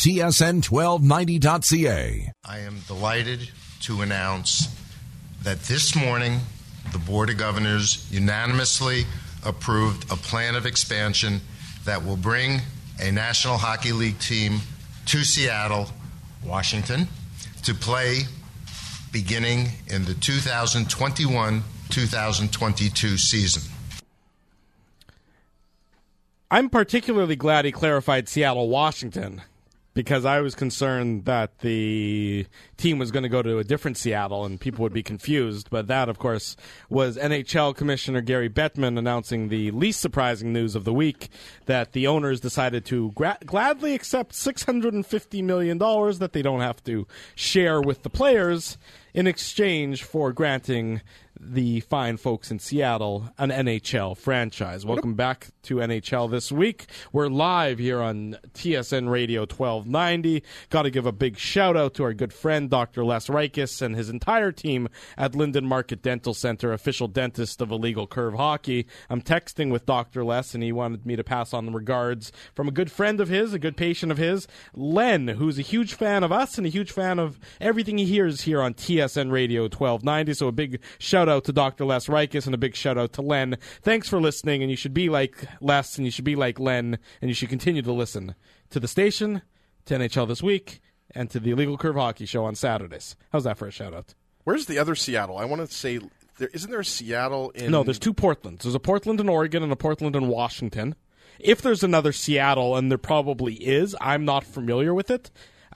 TSN1290.ca. I am delighted to announce that this morning the Board of Governors unanimously approved a plan of expansion that will bring a National Hockey League team to Seattle, Washington, to play beginning in the 2021-2022 season. I'm particularly glad he clarified Seattle, Washington, because I was concerned that the team was going to go to a different Seattle and people would be confused. But that, of course, was NHL Commissioner Gary Bettman announcing the least surprising news of the week, that the owners decided to gladly accept $650 million that they don't have to share with the players in exchange for granting the fine folks in Seattle an NHL franchise. Welcome back to NHL This Week. We're live here on TSN Radio 1290. Got to give a big shout out to our good friend Dr. Les Reiches and his entire team at Linden Market Dental Center, official dentist of Illegal Curve Hockey. I'm texting with Dr. Les, and he wanted me to pass on the regards from a good friend of his, a good patient of his, Len, who's a huge fan of us and a huge fan of everything he hears here on TSN Radio 1290. So a big shout out to Dr. Les Reiches and a big shout out to Len. Thanks for listening, and you should be like Les and you should be like Len, and you should continue to listen to the station, to NHL This Week, and to the Illegal Curve Hockey Show on Saturdays. How's that for a shout out? Where's the other Seattle? I want to say, isn't there a Seattle in... No, there's two Portlands. There's a Portland in Oregon and a Portland in Washington. If there's another Seattle, and there probably is, I'm not familiar with it.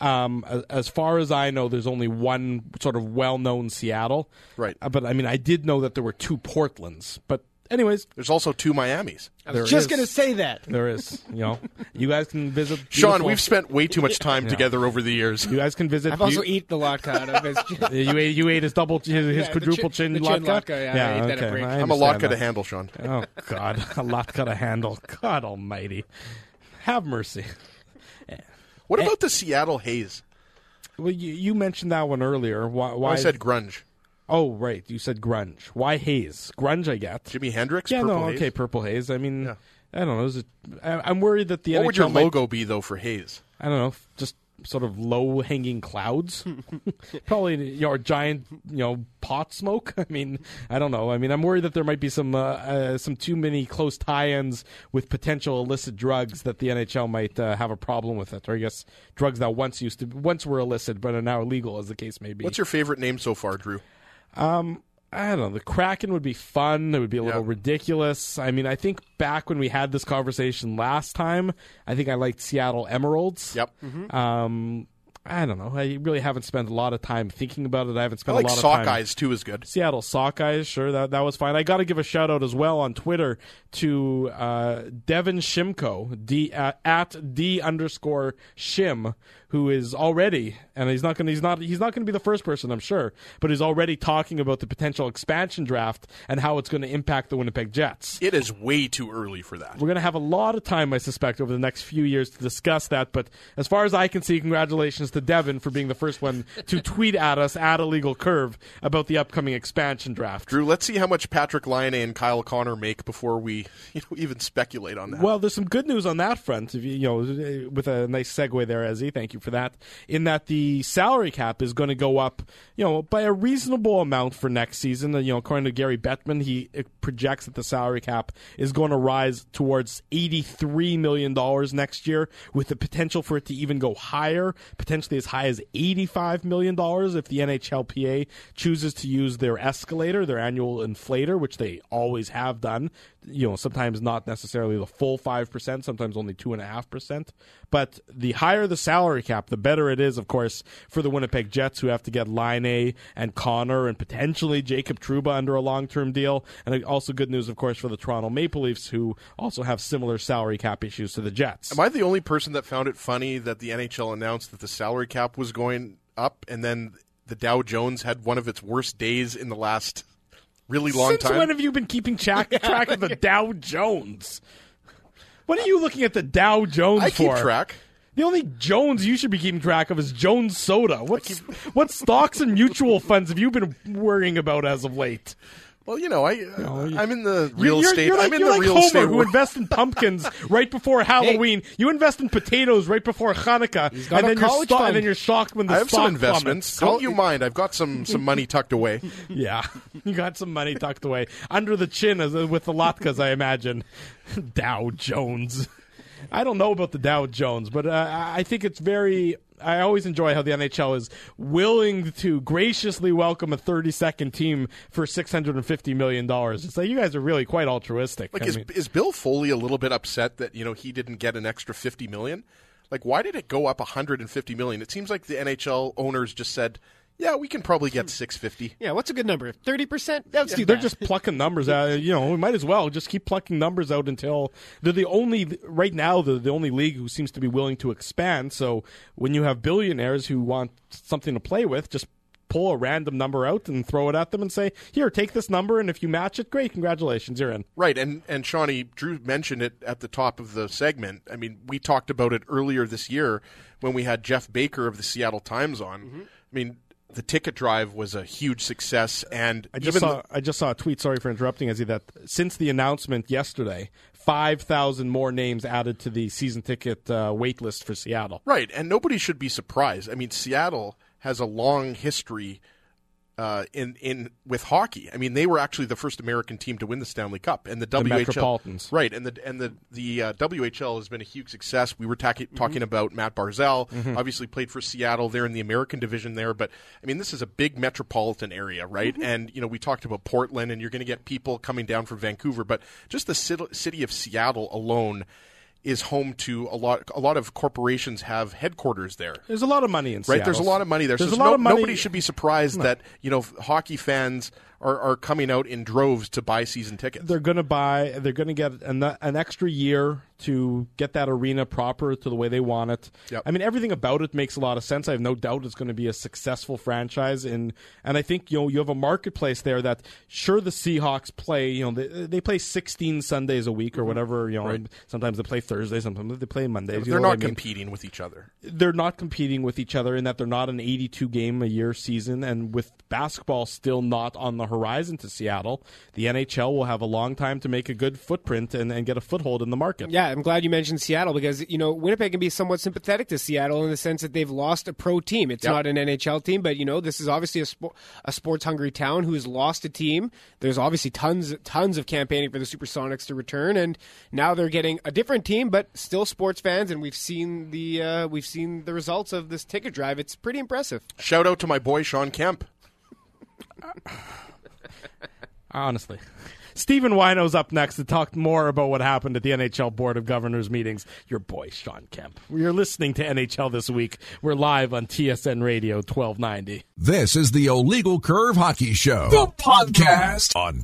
As far as I know, there's only one sort of well-known Seattle. Right. But, I mean, I did know that there were two Portlands. But anyways. There's also two Miamis. I was just going to say that. There is. You know, you guys can visit. Sean, we've spent way too much time together over the years. You guys can visit. I've also eaten the latke out of his chin. You ate his quadruple chin latke? Yeah, I ate that at break. I'm a latke to handle, Sean. Oh, God. A latke to handle. God almighty. Have mercy. What about the Seattle Haze? Well, you mentioned that one earlier. Why I said grunge. Oh, right. You said grunge. Why haze? Grunge, I get. Jimi Hendrix? Yeah, Purple no, Haze? okay, Purple Haze. I mean, I don't know. I'm worried that the What NHL would your logo be, though, for Haze? I don't know. Just sort of low-hanging clouds. Probably, or giant, pot smoke. I mean, I don't know. I mean, I'm worried that there might be some too many close tie-ins with potential illicit drugs that the NHL might have a problem with it. Or I guess drugs that once were illicit but are now illegal, as the case may be. What's your favorite name so far, Drew? I don't know. The Kraken would be fun. It would be a little ridiculous. I mean, I think back when we had this conversation last time, I think I liked Seattle Emeralds. Yep. Mm-hmm. I don't know. I really haven't spent a lot of time thinking about it. I haven't spent a lot of time. Sockeyes, too, is good. Seattle Sockeyes, sure. That was fine. I got to give a shout-out as well on Twitter to Devin Shimko, at D_Shim, who is already, and he's not going to be the first person, I'm sure, but he's already talking about the potential expansion draft and how it's going to impact the Winnipeg Jets. It is way too early for that. We're going to have a lot of time, I suspect, over the next few years to discuss that, but as far as I can see, congratulations to Devin for being the first one to tweet at us at Illegal Curve about the upcoming expansion draft. Drew, let's see how much Patrick Laine and Kyle Connor make before we even speculate on that. Well, there's some good news on that front, with a nice segue there, Ezzy. Thank you for that. In that the salary cap is going to go up, by a reasonable amount for next season. According to Gary Bettman, he projects that the salary cap is going to rise towards $83 million next year, with the potential for it to even go higher, potentially as high as $85 million if the NHLPA chooses to use their escalator, their annual inflator, which they always have done. Sometimes not necessarily the full 5%, sometimes only 2.5%. But the higher the salary cap, the better it is, of course, for the Winnipeg Jets, who have to get Laine and Connor and potentially Jacob Trouba under a long-term deal. And also good news, of course, for the Toronto Maple Leafs, who also have similar salary cap issues to the Jets. Am I the only person that found it funny that the NHL announced that the salary cap was going up, and then the Dow Jones had one of its worst days in the last really long time? Since when have you been keeping track of the Dow Jones? What are you looking at the Dow Jones for? I keep track. The only Jones you should be keeping track of is Jones Soda. What stocks and mutual funds have you been worrying about as of late? Well, I'm in the real estate. I'm in you're the like real Homer, estate. who invests in pumpkins right before Halloween. You invest in potatoes right before Hanukkah, and then you're shocked when the stock I have some investments. plummets. Don't you mind? I've got some money tucked away. Yeah, you got some money tucked away under the chin with the latkes, I imagine. Dow Jones. I don't know about the Dow Jones, but I think it's very I always enjoy how the NHL is willing to graciously welcome a 32nd team for $650 million. It's like, you guys are really quite altruistic. Like, is Bill Foley a little bit upset that, he didn't get an extra $50 million? Like, why did it go up $150 million? It seems like the NHL owners just said, yeah, we can probably get $650. Yeah, what's a good number? 30%? Let's do that. They're just plucking numbers out. We might as well just keep plucking numbers out until they're the only, right now, they're the only league who seems to be willing to expand. So when you have billionaires who want something to play with, just pull a random number out and throw it at them and say, here, take this number, and if you match it, great, congratulations, you're in. Right, and Shawnee, Drew mentioned it at the top of the segment. I mean, we talked about it earlier this year when we had Jeff Baker of the Seattle Times on. Mm-hmm. I mean, the ticket drive was a huge success, and I just saw a tweet, sorry for interrupting, Izzy, that since the announcement yesterday, 5,000 more names added to the season ticket wait list for Seattle. Right, and nobody should be surprised. I mean, Seattle has a long history in with hockey. I mean, they were actually the first American team to win the Stanley Cup, and the WHL, Metropolitans, right? And the WHL has been a huge success. We were talking about Matt Barzal, obviously played for Seattle. They're in the American division there, but I mean, this is a big metropolitan area, right? And we talked about Portland, and you're going to get people coming down from Vancouver, but just the city of Seattle alone is home to a lot of corporations have headquarters there. There's a lot of money in Seattle. Right, there's a lot of money there. There's a lot of money. Nobody should be surprised that hockey fans are coming out in droves to buy season tickets. They're going to get an extra year to get that arena proper to the way they want it. Yep. I mean, everything about it makes a lot of sense. I have no doubt it's going to be a successful franchise, and I think you have a marketplace there that, sure, the Seahawks play. They play 16 Sundays a week or whatever. Right. Sometimes they play Thursdays, sometimes they play Mondays. They're not competing with each other. They're not competing with each other in that they're not an 82 game a year season, and with basketball still not on the horizon to Seattle, the NHL will have a long time to make a good footprint and get a foothold in the market. Yeah, I'm glad you mentioned Seattle because, Winnipeg can be somewhat sympathetic to Seattle in the sense that they've lost a pro team. It's not an NHL team, but, this is obviously a sports-hungry town who's lost a team. There's obviously tons of campaigning for the Supersonics to return, and now they're getting a different team, but still sports fans, and we've seen the results of this ticket drive. It's pretty impressive. Shout out to my boy, Sean Kemp. Honestly. Stephen Wino's up next to talk more about what happened at the NHL Board of Governors meetings. Your boy, Sean Kemp. You're listening to NHL This Week. We're live on TSN Radio 1290. This is the Illegal Curve Hockey Show, the podcast on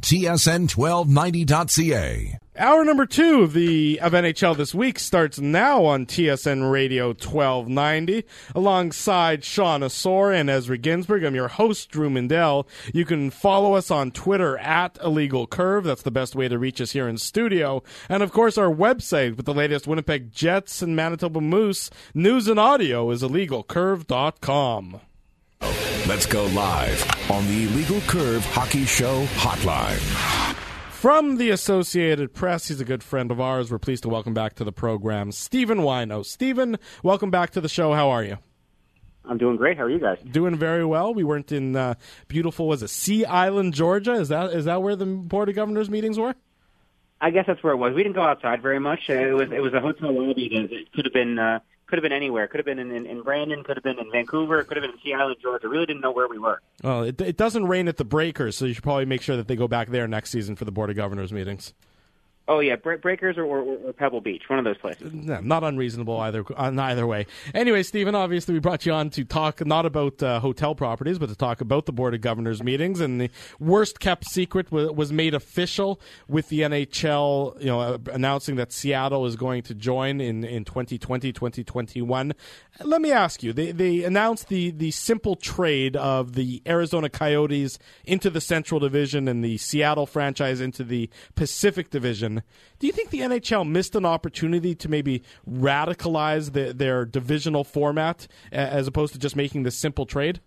TSN1290.ca. Hour number 2 of NHL This Week starts now on TSN Radio 1290. Alongside Sean Asor and Ezra Ginsberg, I'm your host, Drew Mindell. You can follow us on Twitter at Illegal Curve. That's the best way to reach us here in studio. And, of course, our website with the latest Winnipeg Jets and Manitoba Moose news and audio is illegalcurve.com. Let's go live on the Illegal Curve Hockey Show hotline. From the Associated Press, he's a good friend of ours. We're pleased to welcome back to the program Stephen Wino. Stephen, welcome back to the show. How are you? I'm doing great. How are you guys? Doing very well. We weren't in beautiful, Sea Island, Georgia? Is that where the Board of Governors meetings were? I guess that's where it was. We didn't go outside very much. It was a hotel lobby. It could have been anywhere. Could have been in Brandon. Could have been in Vancouver. Could have been in Sea Island, Georgia. Really didn't know where we were. Well, it doesn't rain at the Breakers, so you should probably make sure that they go back there next season for the Board of Governors meetings. Oh, yeah, Breakers or Pebble Beach, one of those places. No, not unreasonable either way. Anyway, Stephen, obviously we brought you on to talk not about hotel properties, but to talk about the Board of Governors meetings. And the worst-kept secret was made official with the NHL announcing that Seattle is going to join in 2020, 2021. Let me ask you, they announced the simple trade of the Arizona Coyotes into the Central Division and the Seattle franchise into the Pacific Division. Do you think the NHL missed an opportunity to maybe radicalize their divisional format as opposed to just making this simple trade?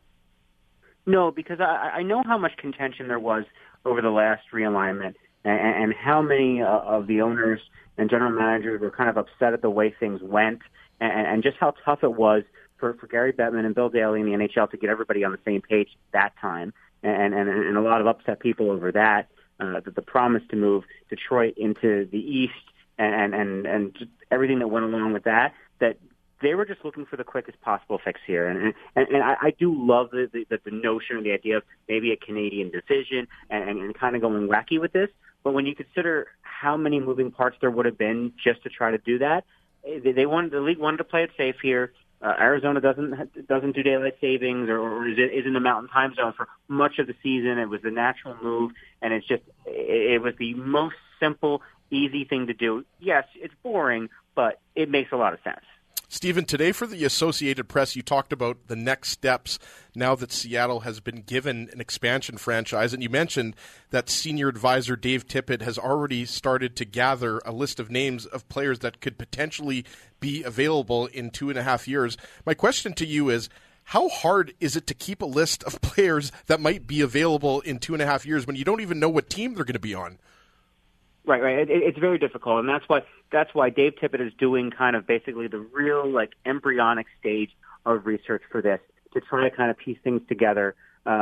No, because I know how much contention there was over the last realignment and how many of the owners and general managers were kind of upset at the way things went and just how tough it was for Gary Bettman and Bill Daly in the NHL to get everybody on the same page that time and a lot of upset people over that. The promise to move Detroit into the East and just everything that went along with that they were just looking for the quickest possible fix here. And I do love the notion or the idea of maybe a Canadian division and kind of going wacky with this. But when you consider how many moving parts there would have been just to try to do that, the league wanted to play it safe here. Arizona doesn't do daylight savings or is in the Mountain Time Zone for much of the season. It was the natural move, and it was the most simple, easy thing to do. Yes, it's boring, but it makes a lot of sense. Stephen, today for the Associated Press, you talked about the next steps now that Seattle has been given an expansion franchise, and you mentioned that senior advisor Dave Tippett has already started to gather a list of names of players that could potentially be available in 2.5 years. My question to you is, how hard is it to keep a list of players that might be available in 2.5 years when you don't even know what team they're going to be on? Right. It's very difficult, and that's why Dave Tippett is doing kind of basically the real embryonic stage of research for this to try to kind of piece things together.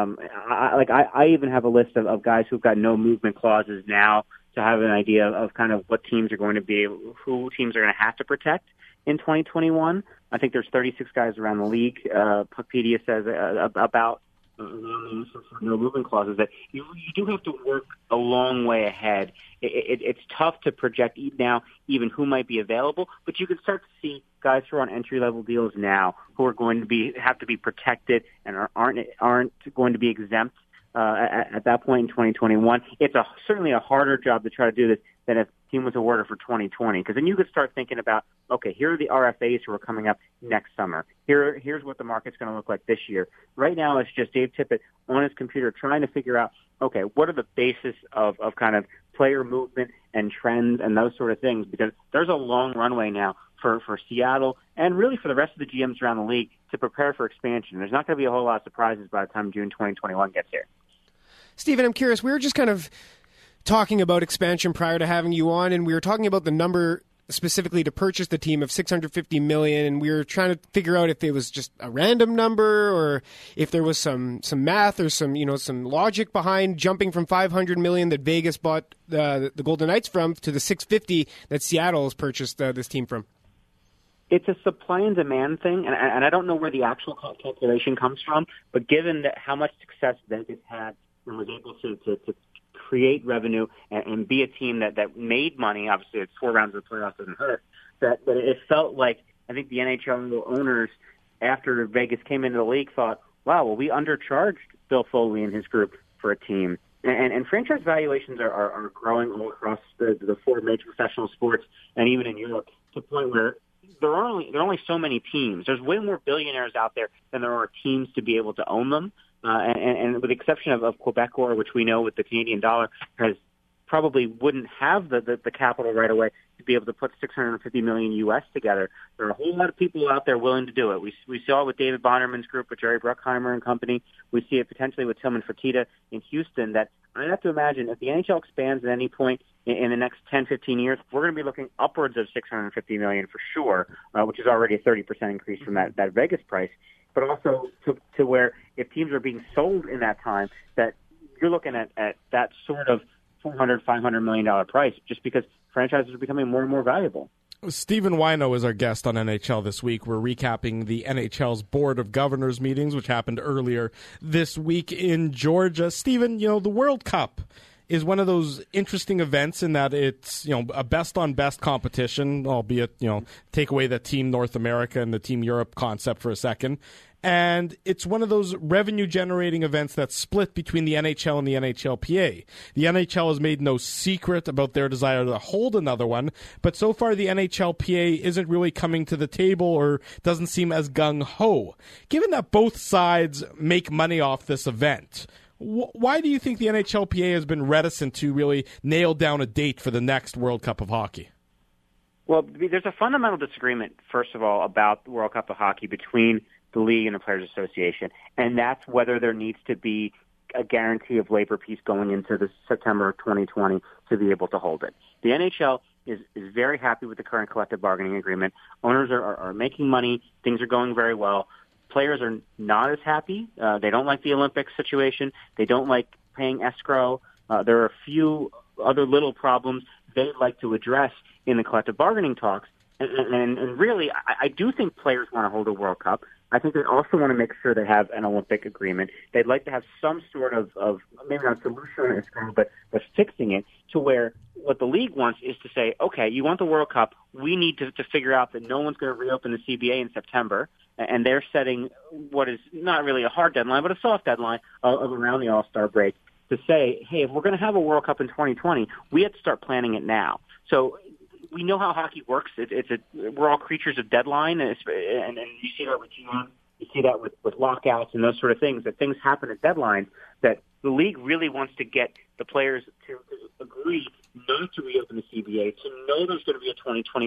I even have a list of guys who've got no movement clauses now to have an idea of kind of what teams are going to be, who teams are going to have to protect in 2021. I think there's 36 guys around the league. Puckpedia says about no movement clauses that you do have to work a long way ahead. It's tough to project now even who might be available, but you can start to see guys who are on entry-level deals now who are going to have to be protected and aren't going to be exempt at that point in 2021. It's certainly a harder job to try to do this than if the team was awarded for 2020, because then you could start thinking about, okay, here are the RFAs who are coming up next summer. Here's what the market's going to look like this year. Right now, it's just Dave Tippett on his computer trying to figure out, okay, what are the basis of kind of player movement and trends and those sort of things, because there's a long runway now for Seattle and really for the rest of the GMs around the league to prepare for expansion. There's not going to be a whole lot of surprises by the time June 2021 gets here. Stephen, I'm curious, we were just kind of talking about expansion prior to having you on, and we were talking about the number specifically to purchase the team of $650 million, and we were trying to figure out if it was just a random number or if there was some math or some logic behind jumping from $500 million that Vegas bought the Golden Knights from to the $650 that Seattle has purchased this team from. It's a supply and demand thing, and I don't know where the actual calculation comes from, but given how much success Vegas had and was able to create revenue and be a team that made money, obviously it's 4 rounds of the playoffs doesn't hurt, but it felt like, I think the NHL owners, after Vegas came into the league, thought, wow, well, we undercharged Bill Foley and his group for a team. And franchise valuations are growing all across the 4 major professional sports and even in Europe to the point where there are only so many teams. There's way more billionaires out there than there are teams to be able to own them. And with the exception of Quebecor, which we know with the Canadian dollar probably wouldn't have the capital right away to be able to put $650 million US together. There are a whole lot of people out there willing to do it. We saw it with David Bonderman's group, with Jerry Bruckheimer and company. We see it potentially with Tillman Fertitta in Houston. That I have to imagine if the NHL expands at any point in the next 10, 15 years, we're going to be looking upwards of $650 million for sure, which is already a 30% increase from that Vegas price. But also to where if teams are being sold in that time, that you're looking at that sort of $400, $500 million price, just because franchises are becoming more and more valuable. Stephen Wino is our guest on NHL This Week. We're recapping the NHL's Board of Governors meetings, which happened earlier this week in Georgia. Stephen, the World Cup is one of those interesting events in that it's, a best-on-best competition, albeit, take away the Team North America and the Team Europe concept for a second. And it's one of those revenue-generating events that's split between the NHL and the NHLPA. The NHL has made no secret about their desire to hold another one, but so far the NHLPA isn't really coming to the table or doesn't seem as gung-ho. Given that both sides make money off this event, why do you think the NHLPA has been reticent to really nail down a date for the next World Cup of Hockey? Well, there's a fundamental disagreement, first of all, about the World Cup of Hockey between the league and the Players Association, and that's whether there needs to be a guarantee of labor peace going into the September of 2020 to be able to hold it. The NHL is very happy with the current collective bargaining agreement. Owners are making money. Things are going very well. Players are not as happy. They don't like the Olympics situation. They don't like paying escrow. There are a few other little problems they'd like to address in the collective bargaining talks. And really, I do think players want to hold a World Cup. I think they also want to make sure they have an Olympic agreement. They'd like to have some sort of maybe not solution, but fixing it to where what the league wants is to say, okay, you want the World Cup, we need to figure out that no one's going to reopen the CBA in September, and they're setting what is not really a hard deadline, but a soft deadline of around the All-Star break to say, hey, if we're going to have a World Cup in 2020, we have to start planning it now. So we know how hockey works. We're all creatures of deadline, and you see that with you see that with lockouts and those sort of things, that things happen at deadlines, that the league really wants to get the players to agree not to reopen the CBA, to know there's going to be a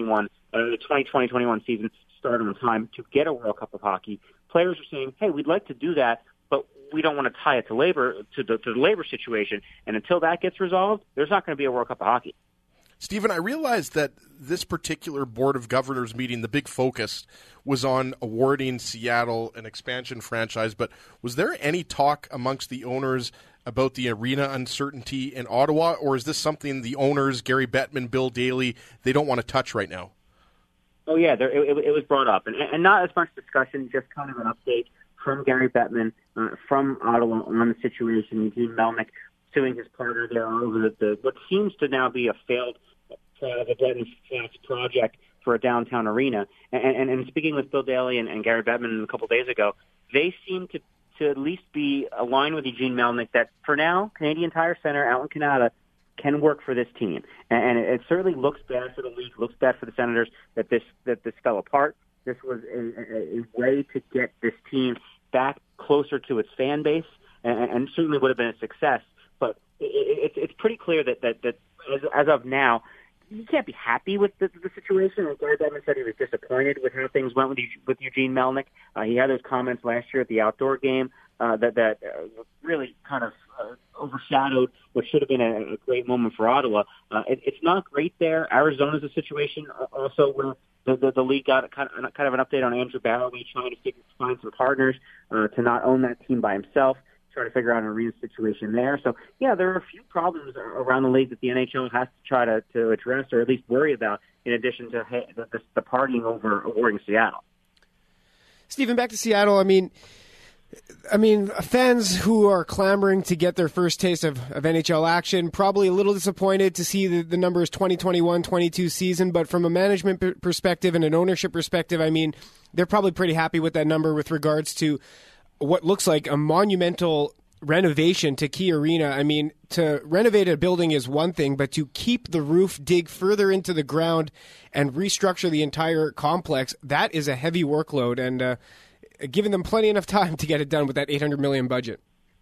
2020-21 season start on time to get a World Cup of hockey. Players are saying, hey, we'd like to do that, but we don't want to tie it to the labor situation. And until that gets resolved, there's not going to be a World Cup of hockey. Stephen, I realized that this particular Board of Governors meeting, the big focus was on awarding Seattle an expansion franchise, but was there any talk amongst the owners about the arena uncertainty in Ottawa, or is this something the owners, Gary Bettman, Bill Daly, they don't want to touch right now? Oh, yeah, it was brought up, and not as much discussion, just kind of an update from Gary Bettman, from Ottawa on the situation. Eugene Melnyk suing his partner there over what seems to now be a failed the Denton Flats project for a downtown arena. And speaking with Bill Daly and Gary Bettman a couple days ago, they seem to at least be aligned with Eugene Melnyk that for now, Canadian Tire Center out in Canada can work for this team. And it certainly looks bad for the league, looks bad for the Senators that this fell apart. This was a way to get this team back closer to its fan base, and certainly would have been a success. But it's pretty clear that as of now, you can't be happy with the situation. And Gary Bettman said he was disappointed with how things went with Eugene Melnyk. He had those comments last year at the outdoor game that really kind of overshadowed what should have been a great moment for Ottawa. It's not great there. Arizona's a situation also where the league got kind of an update on Andrew Barrowby trying to find some partners to not own that team by himself, try to figure out an arena situation there. So, yeah, there are a few problems around the league that the NHL has to try to address or at least worry about, in addition to the partying over awarding Seattle. Stephen, back to Seattle. I mean, fans who are clamoring to get their first taste of NHL action, probably a little disappointed to see the numbers 2021-22 season, but from a management perspective and an ownership perspective, I mean, they're probably pretty happy with that number with regards to what looks like a monumental renovation to Key Arena. I mean, to renovate a building is one thing, but to keep the roof, dig further into the ground, and restructure the entire complex, that is a heavy workload, and giving them plenty enough time to get it done with that $800 million budget.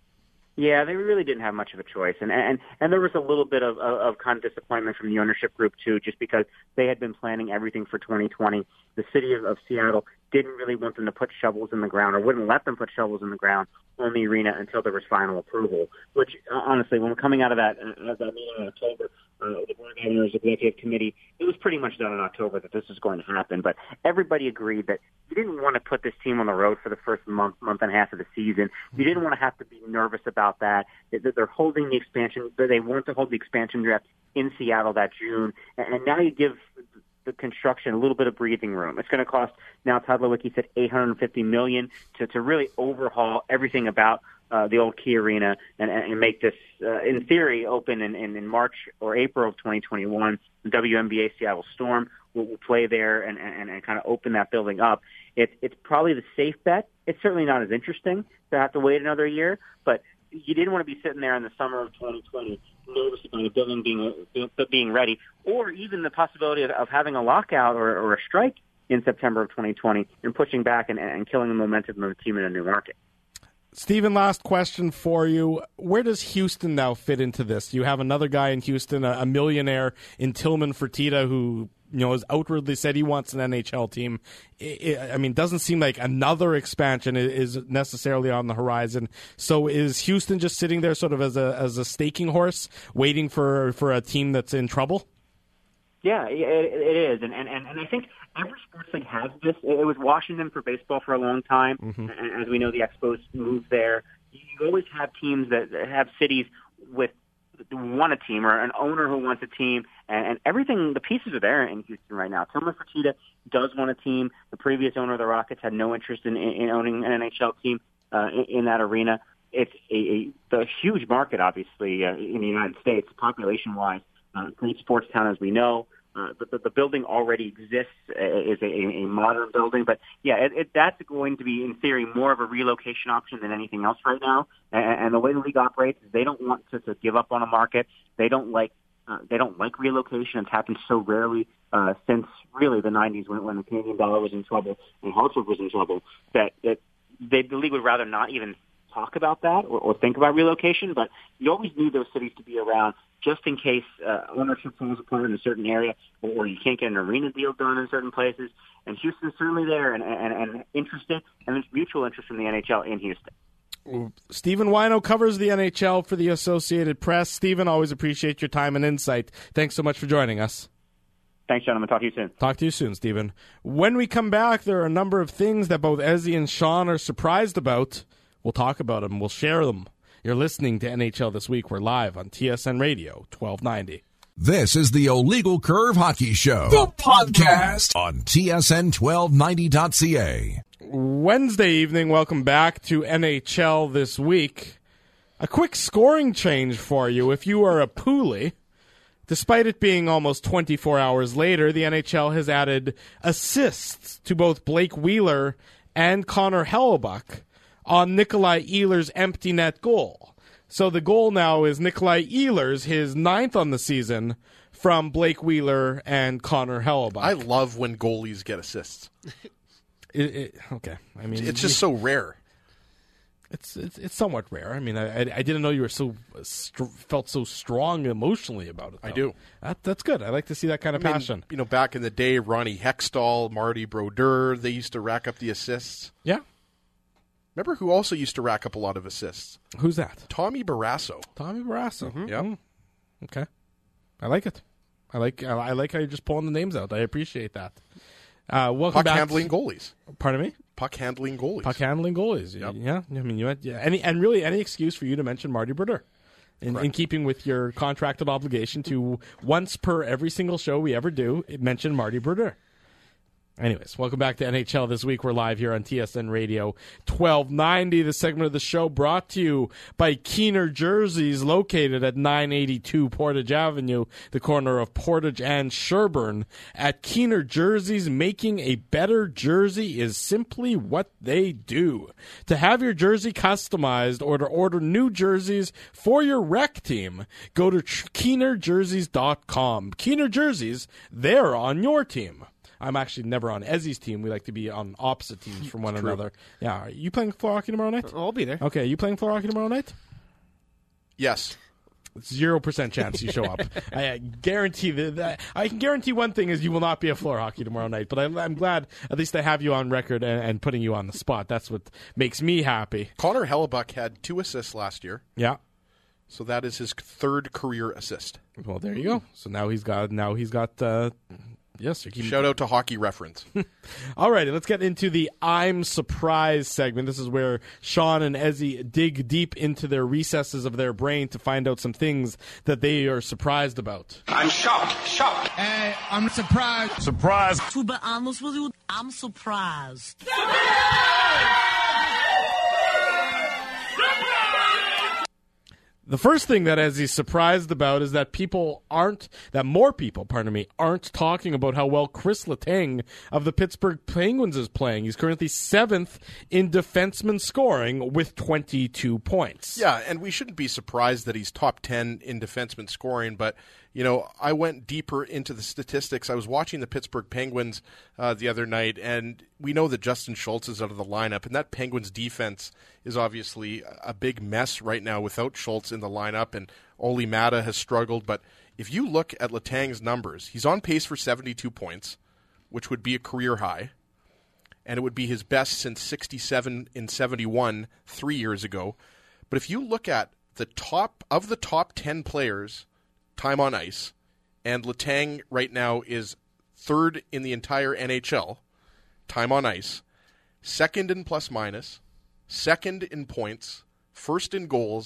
Yeah, they really didn't have much of a choice, and there was a little bit of kind of disappointment from the ownership group too, just because they had been planning everything for 2020. The city of Seattle didn't really want them to put shovels in the ground, or wouldn't let them put shovels in the ground on the arena until there was final approval. Which, honestly, when we're coming out of that meeting in October, the Board of Governors Executive Committee, it was pretty much done in October that this was going to happen. But everybody agreed that you didn't want to put this team on the road for the first month and a half of the season. You didn't want to have to be nervous about that. They're holding the expansion. They want to hold the expansion draft in Seattle that June. And now you give the construction a little bit of breathing room. It's going to cost, now Todd Lewicki said, $850 million to really overhaul everything about the old Key Arena and make this, in theory, open in March or April of 2021. The WNBA Seattle Storm will play there and kind of open that building up. It's probably the safe bet. It's certainly not as interesting to have to wait another year, but you didn't want to be sitting there in the summer of 2020 nervous about a building being ready, or even the possibility of having a lockout or a strike in September of 2020 and pushing back and killing the momentum of the team in a new market. Stephen, last question for you. Where does Houston now fit into this? You have another guy in Houston, a millionaire in Tillman Fertitta, who has outwardly said he wants an NHL team. I mean, doesn't seem like another expansion is necessarily on the horizon. So is Houston just sitting there sort of as a staking horse, waiting for a team that's in trouble? Yeah, it is. And I think every sports league has this. It was Washington for baseball for a long time. Mm-hmm. And as we know, the Expos moved there. You always have teams that have cities with want a team or an owner who wants a team, and everything, the pieces are there in Houston right now. Tomas Fertitta does want a team. The previous owner of the Rockets had no interest in owning an NHL team in that arena. It's a huge market, obviously, in the United States, population-wise. Great sports town, as we know. The building already exists, is a modern building, but yeah, that's going to be, in theory, more of a relocation option than anything else right now. And the way the league operates is they don't want to give up on a market. They don't like relocation. It's happened so rarely since really the 90s when the Canadian dollar was in trouble and Hartford was in trouble that the league would rather not even talk about that or think about relocation. But you always need those cities to be around, just in case ownership falls apart in a certain area, or you can't get an arena deal done in certain places. And Houston's certainly there and interested, and there's mutual interest from the NHL in Houston. Stephen Wino covers the NHL for the Associated Press. Stephen, always appreciate your time and insight. Thanks so much for joining us. Thanks, gentlemen. Talk to you soon. Talk to you soon, Stephen. When we come back, there are a number of things that both Ezzy and Sean are surprised about. We'll talk about them. We'll share them. You're listening to NHL This Week. We're live on TSN Radio, 1290. This is the Illegal Curve Hockey Show, the podcast on TSN1290.ca. Wednesday evening, welcome back to NHL This Week. A quick scoring change for you if you are a Pooley. Despite it being almost 24 hours later, the NHL has added assists to both Blake Wheeler and Connor Hellebuyck on Nikolai Ehlers' empty net goal. So the goal now is Nikolai Ehlers, his 9th on the season, from Blake Wheeler and Connor Hellebuyck. I love when goalies get assists. Okay, I mean, it's just so rare. It's somewhat rare. I mean, I didn't know you were felt so strong emotionally about it, though. I do. That's good. I like to see that kind of passion. You know, back in the day, Ronnie Hextall, Marty Brodeur, they used to rack up the assists. Yeah. Remember who also used to rack up a lot of assists? Who's that? Tommy Barrasso. Tommy Barrasso. Mm-hmm. Yeah. Okay. I like it. I like how you're just pulling the names out. I appreciate that. Welcome Puck back. handling goalies. Pardon me? Puck handling goalies. Puck handling goalies. Yep. Yeah. I mean, any excuse for you to mention Marty Brodeur. In keeping with your contracted obligation to once per every single show we ever do, mention Marty Brodeur. Anyways, welcome back to NHL This Week. We're live here on TSN Radio 1290. The segment of the show brought to you by Keener Jerseys, located at 982 Portage Avenue, the corner of Portage and Sherbourne. At Keener Jerseys, making a better jersey is simply what they do. To have your jersey customized or to order new jerseys for your rec team, go to KeenerJerseys.com. Keener Jerseys, they're on your team. I'm actually never on Ezzy's team. We like to be on opposite teams from one another. Yeah. Are you playing floor hockey tomorrow night? I'll be there. Okay. Are you playing floor hockey tomorrow night? Yes. 0% chance you show up. I guarantee that. I can guarantee one thing is you will not be at floor hockey tomorrow night. But I'm glad at least I have you on record and putting you on the spot. That's what makes me happy. Connor Hellebuyck had 2 assists last year. Yeah. So that is his 3rd career assist. Well, there you go. So now he's got. Yes. Shout out to Hockey Reference. All right, let's get into the I'm Surprised segment. This is where Sean and Ezzy dig deep into their recesses of their brain to find out some things that they are surprised about. I'm shocked. Hey, I'm surprised. Surprised. To be honest with you, I'm surprised. The first thing that Ezzy's surprised about is that more people aren't talking about how well Chris Letang of the Pittsburgh Penguins is playing. He's currently 7th in defenseman scoring with 22 points. Yeah, and we shouldn't be surprised that he's top 10 in defenseman scoring, but you know, I went deeper into the statistics. I was watching the Pittsburgh Penguins the other night, and we know that Justin Schultz is out of the lineup, and that Penguins defense is obviously a big mess right now without Schultz in the lineup, and Olli Määttä has struggled. But if you look at Letang's numbers, he's on pace for 72 points, which would be a career high, and it would be his best since 67 in 71 3 years ago. But if you look at the top 10 players time on ice, and Letang right now is 3rd in the entire NHL, time on ice, 2nd in plus minus, 2nd in points, 1st in goals,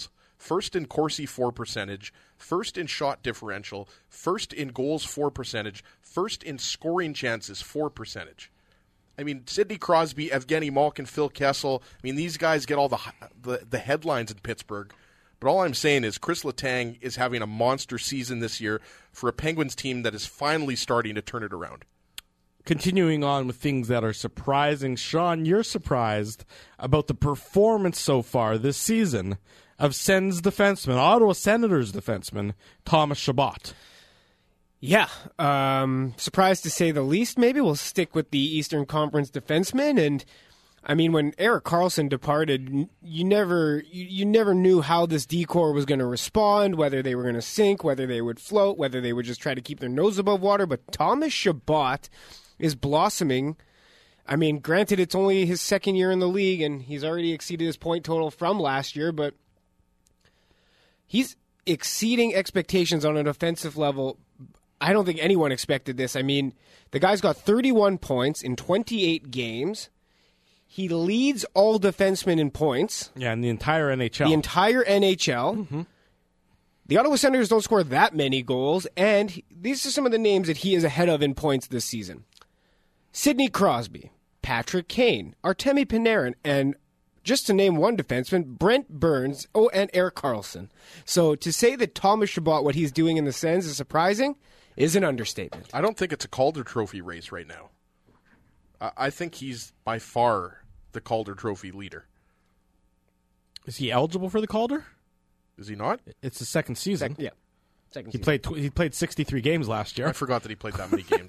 first in Corsi for percentage, first in shot differential, first in goals for percentage, first in scoring chances for percentage. I mean, Sidney Crosby, Evgeny Malkin, Phil Kessel, I mean, these guys get all the headlines in Pittsburgh. But all I'm saying is Chris Letang is having a monster season this year for a Penguins team that is finally starting to turn it around. Continuing on with things that are surprising, Sean, you're surprised about the performance so far this season of Sens defenseman, Ottawa Senators defenseman, Thomas Chabot. Yeah, surprised to say the least. Maybe we'll stick with the Eastern Conference defensemen. And I mean, when Erik Karlsson departed, you never knew how this D-corps was going to respond, whether they were going to sink, whether they would float, whether they would just try to keep their nose above water. But Thomas Chabot is blossoming. I mean, granted, it's only his second year in the league, and he's already exceeded his point total from last year, but he's exceeding expectations on an offensive level. I don't think anyone expected this. I mean, the guy's got 31 points in 28 games. He leads all defensemen in points. Yeah, in the entire NHL. The entire NHL. Mm-hmm. The Ottawa Senators don't score that many goals, and these are some of the names that he is ahead of in points this season. Sidney Crosby, Patrick Kane, Artemi Panarin, and just to name one defenseman, Brent Burns, and Erik Karlsson. So to say that Thomas Chabot, what he's doing in the Sens, is surprising is an understatement. I don't think it's a Calder Trophy race right now. I think he's by far the Calder Trophy leader. Is he eligible for the Calder? Is he not? It's the second season. Second he season. He played 63 games last year. I forgot that he played that many games.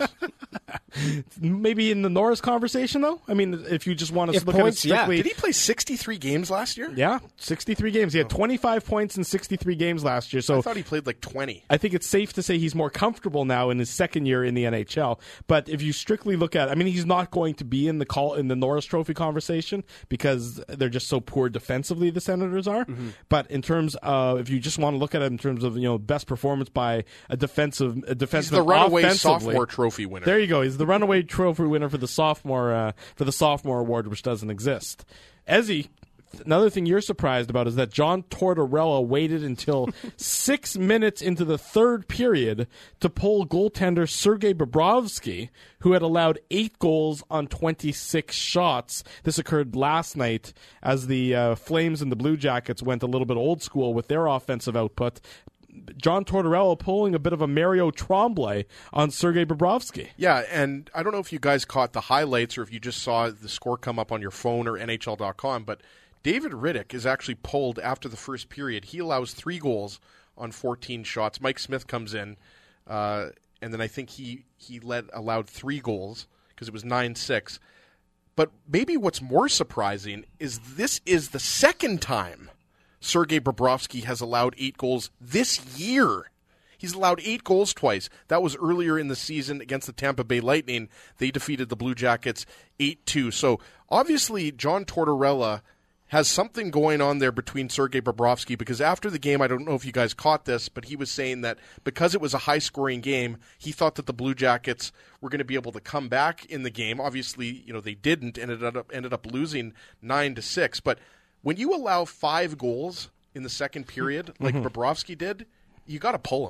Maybe in the Norris conversation, though? I mean, if you just want to look points, at it strictly... Yeah. Did he play 63 games last year? Yeah, 63 games. He had 25 points in 63 games last year. So I thought he played like 20. I think it's safe to say he's more comfortable now in his second year in the NHL. But if you strictly look at... I mean, he's not going to be in the Norris Trophy conversation because they're just so poor defensively, the Senators are. Mm-hmm. But in terms of... If you just want to look at it in terms of, best performance by a defenseman he's the runaway sophomore trophy winner. There you go. He's the runaway trophy winner for the sophomore award, which doesn't exist. Ezzy, another thing you're surprised about is that John Tortorella waited until 6 minutes into the third period to pull goaltender Sergei Bobrovsky, who had allowed 8 goals on 26 shots. This occurred last night as the Flames and the Blue Jackets went a little bit old school with their offensive output. John Tortorella pulling a bit of a Mario Tremblay on Sergei Bobrovsky. Yeah, and I don't know if you guys caught the highlights or if you just saw the score come up on your phone or NHL.com, but David Riddick is actually pulled after the first period. He allows 3 goals on 14 shots. Mike Smith comes in, and then I think he allowed 3 goals because it was 9-6. But maybe what's more surprising is this is the second time Sergei Bobrovsky has allowed 8 goals this year. He's allowed 8 goals twice. That was earlier in the season against the Tampa Bay Lightning. They defeated the Blue Jackets 8-2. So obviously John Tortorella has something going on there between Sergei Bobrovsky, because after the game, I don't know if you guys caught this, but he was saying that because it was a high-scoring game, he thought that the Blue Jackets were going to be able to come back in the game. Obviously, they didn't, and ended up losing 9-6. But when you allow 5 goals in the second period, like Bobrovsky did, you got to pull him.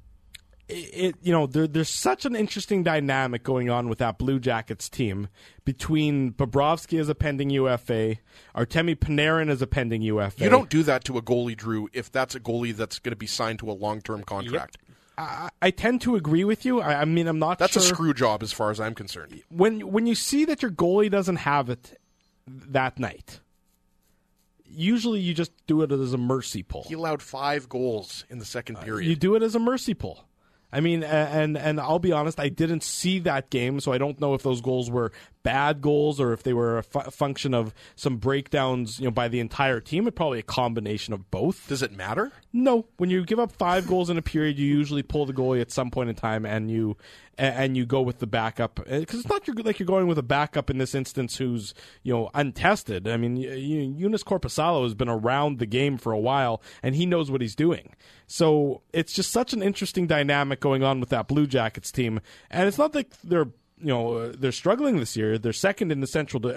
There's such an interesting dynamic going on with that Blue Jackets team between Bobrovsky as a pending UFA, Artemi Panarin as a pending UFA. You don't do that to a goalie, Drew, if that's a goalie that's going to be signed to a long-term contract. Yep. I tend to agree with you. I mean, I'm not That's sure. a screw job as far as I'm concerned. When you see that your goalie doesn't have it that night, usually you just do it as a mercy pull. He allowed 5 goals in the second period. You do it as a mercy pull. I mean, and I'll be honest, I didn't see that game, so I don't know if those goals were bad goals or if they were a function of some breakdowns, by the entire team. It's probably a combination of both. Does it matter? No. When you give up 5 goals in a period, you usually pull the goalie at some point in time, and you go with the backup, because it's not like you're going with a backup in this instance who's untested. I mean, Younes Korpisalo has been around the game for a while, and he knows what he's doing. So it's just such an interesting dynamic going on with that Blue Jackets team, and it's not like they're they're struggling this year. They're second in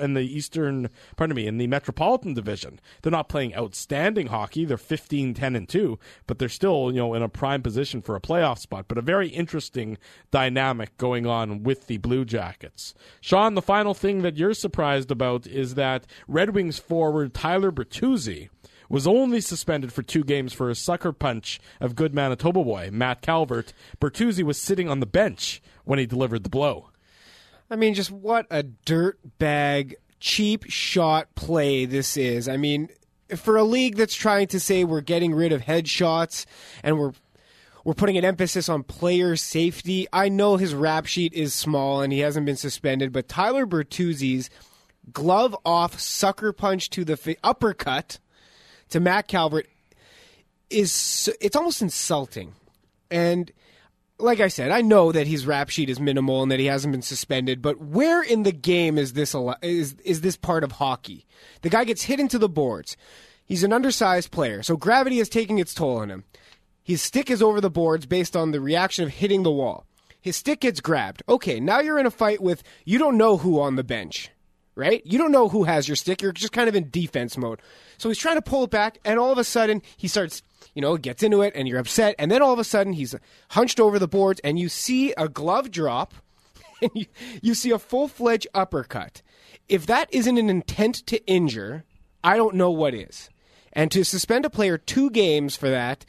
the Metropolitan Division. They're not playing outstanding hockey. They're 15-10-2, but they're still, in a prime position for a playoff spot. But a very interesting dynamic going on with the Blue Jackets. Sean, the final thing that you're surprised about is that Red Wings forward Tyler Bertuzzi was only suspended for 2 games for a sucker punch of good Manitoba boy, Matt Calvert. Bertuzzi was sitting on the bench when he delivered the blow. I mean, just what a dirtbag, cheap shot play this is. I mean, for a league that's trying to say we're getting rid of headshots and we're putting an emphasis on player safety, I know his rap sheet is small and he hasn't been suspended, but Tyler Bertuzzi's glove-off sucker punch to the uppercut to Matt Calvert it's almost insulting. And like I said, I know that his rap sheet is minimal and that he hasn't been suspended, but where in the game is this is this part of hockey? The guy gets hit into the boards. He's an undersized player, so gravity is taking its toll on him. His stick is over the boards based on the reaction of hitting the wall. His stick gets grabbed. Okay, now you're in a fight with you don't know who on the bench. Right? You don't know who has your stick. You're just kind of in defense mode. So he's trying to pull it back, and all of a sudden he starts, gets into it, and you're upset. And then all of a sudden he's hunched over the boards, and you see a glove drop, and you see a full-fledged uppercut. If that isn't an intent to injure, I don't know what is. And to suspend a player 2 games for that,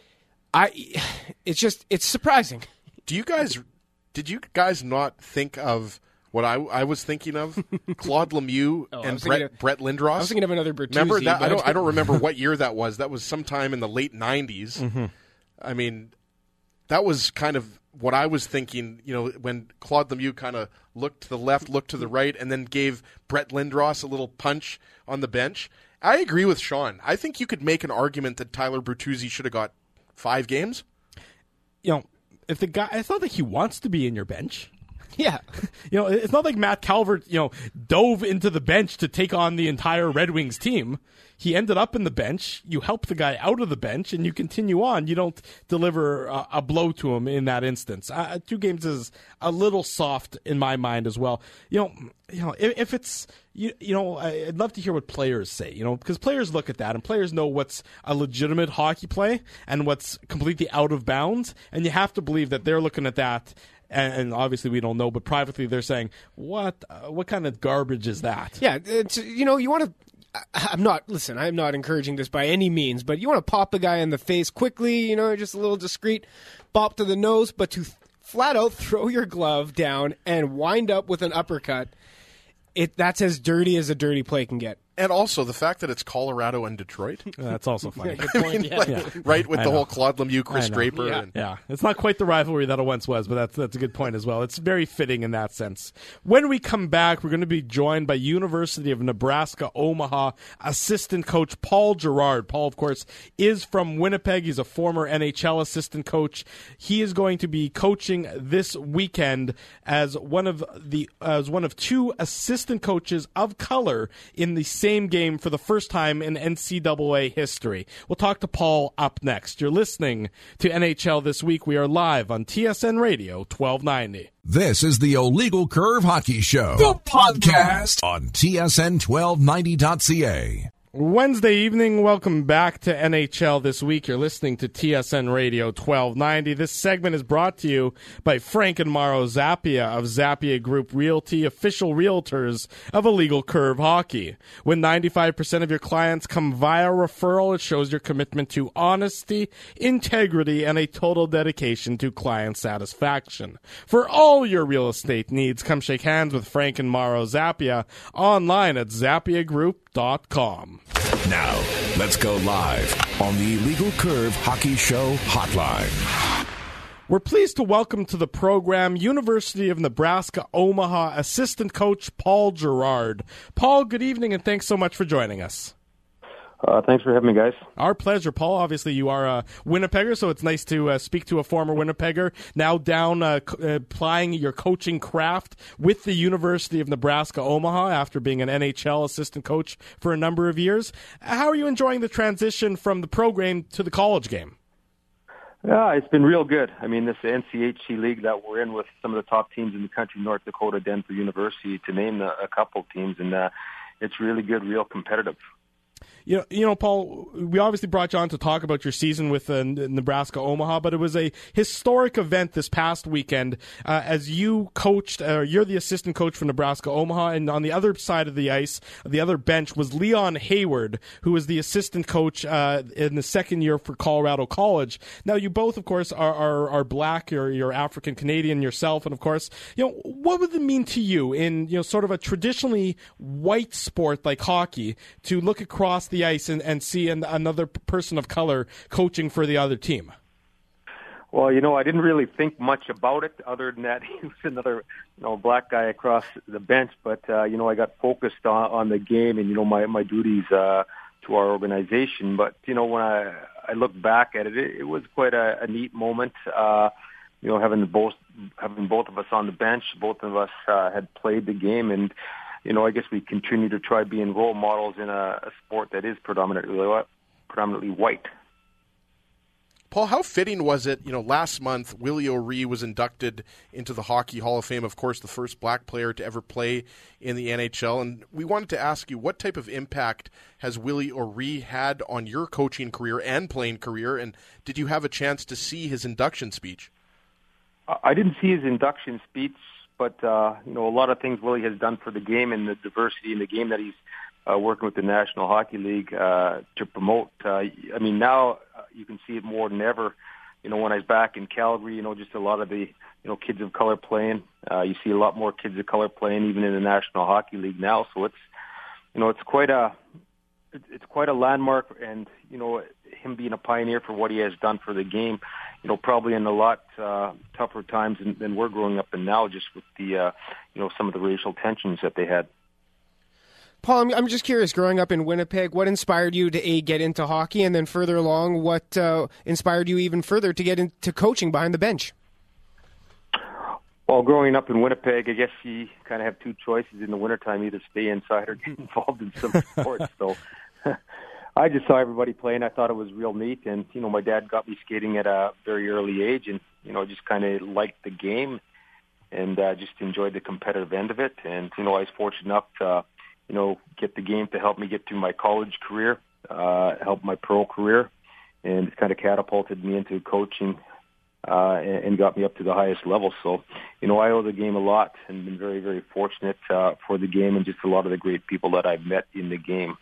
it's surprising. Did you guys not think of what I was thinking of? Claude Lemieux and Brett Lindros. I was thinking of another Bertuzzi. Remember that? I don't remember what year that was. That was sometime in the late 90s. Mm-hmm. I mean, that was kind of what I was thinking, when Claude Lemieux kind of looked to the left, looked to the right, and then gave Brett Lindros a little punch on the bench. I agree with Sean. I think you could make an argument that Tyler Bertuzzi should have got 5 games. If the guy, it's not like he wants to be in your bench. Yeah. It's not like Matt Calvert, dove into the bench to take on the entire Red Wings team. He ended up in the bench. You help the guy out of the bench, and you continue on. You don't deliver a blow to him in that instance. 2 games is a little soft in my mind as well. If it's, I'd love to hear what players say, because players look at that, and players know what's a legitimate hockey play and what's completely out of bounds, and you have to believe that they're looking at that. And obviously we don't know, but privately they're saying, what kind of garbage is that? Yeah, you want to. I'm not encouraging this by any means, but you want to pop the guy in the face quickly, just a little discreet bop to the nose, but to flat out throw your glove down and wind up with an uppercut, that's as dirty as a dirty play can get. And also the fact that it's Colorado and Detroit. That's also funny. Right, with the whole Claude Lemieux, Chris Draper. Yeah. It's not quite the rivalry that it once was, but that's a good point as well. It's very fitting in that sense. When we come back, we're going to be joined by University of Nebraska Omaha assistant coach Paul Gerard. Paul, of course, is from Winnipeg. He's a former NHL assistant coach. He is going to be coaching this weekend as one of 2 assistant coaches of color in the same game for the first time in NCAA history. We'll talk to Paul up next. You're listening to NHL This Week. We are live on TSN Radio 1290. This is the Illegal Curve Hockey Show, the podcast on TSN1290.ca. Wednesday evening, welcome back to NHL This Week. You're listening to TSN Radio 1290. This segment is brought to you by Frank and Mauro Zappia of Zappia Group Realty, official realtors of Illegal Curve Hockey. When 95% of your clients come via referral, it shows your commitment to honesty, integrity, and a total dedication to client satisfaction. For all your real estate needs, come shake hands with Frank and Mauro Zappia online at zappiagroup.com. Now, let's go live on the Illegal Curve Hockey Show hotline. We're pleased to welcome to the program University of Nebraska Omaha assistant coach Paul Gerard. Paul, good evening, and thanks so much for joining us. Thanks for having me, guys. Our pleasure, Paul. Obviously, you are a Winnipegger, so it's nice to speak to a former Winnipegger, now down applying your coaching craft with the University of Nebraska Omaha after being an NHL assistant coach for a number of years. How are you enjoying the transition from the pro game to the college game? Yeah, it's been real good. I mean, this NCHC league that we're in with some of the top teams in the country, North Dakota, Denver University, to name a couple teams, and it's really good, real competitive. You know, Paul, we obviously brought you on to talk about your season with Nebraska Omaha, but it was a historic event this past weekend as you coached, you're the assistant coach for Nebraska Omaha, and on the other side of the ice, the other bench was Leon Hayward, who was the assistant coach in the second year for Colorado College. Now, you both, of course, are black, you're African Canadian yourself, and of course, you know, what would it mean to you in, you know, sort of a traditionally white sport like hockey to look across the ice and see another person of color coaching for the other team? Well, you know, I didn't really think much about it other than that he was another, you know, black guy across the bench. But, you know, I got focused on the game and, you know, my duties to our organization. But, you know, when I look back at it, it was quite a neat moment. You know, having both of us on the bench, both of us had played the game, and you know, I guess we continue to try being role models in a sport that is predominantly white. Paul, how fitting was it, you know, last month Willie O'Ree was inducted into the Hockey Hall of Fame, of course, the first black player to ever play in the NHL, and we wanted to ask you, what type of impact has Willie O'Ree had on your coaching career and playing career, and did you have a chance to see his induction speech? I didn't see his induction speech, but, you know, a lot of things Willie has done for the game and the diversity in the game that he's working with the National Hockey League to promote. I mean, now you can see it more than ever. You know, when I was back in Calgary, you know, just a lot of the, you know, kids of color playing. You see a lot more kids of color playing even in the National Hockey League now. So it's, you know, it's quite a landmark, and, you know, him being a pioneer for what he has done for the game, you know, probably in a lot tougher times than we're growing up in now, just with the, you know, some of the racial tensions that they had. Paul, I'm just curious, growing up in Winnipeg, what inspired you to get into hockey, and then further along, what inspired you even further to get into coaching behind the bench? Well, growing up in Winnipeg, I guess you kind of have two choices in the wintertime, either stay inside or get involved in some sports. So I just saw everybody playing. I thought it was real neat. And, you know, my dad got me skating at a very early age, and, you know, just kind of liked the game and just enjoyed the competitive end of it. And, you know, I was fortunate enough to, you know, get the game to help me get to my college career, help my pro career, and it kind of catapulted me into coaching and got me up to the highest level. So, you know, I owe the game a lot and been very, very fortunate for the game and just a lot of the great people that I've met in the game.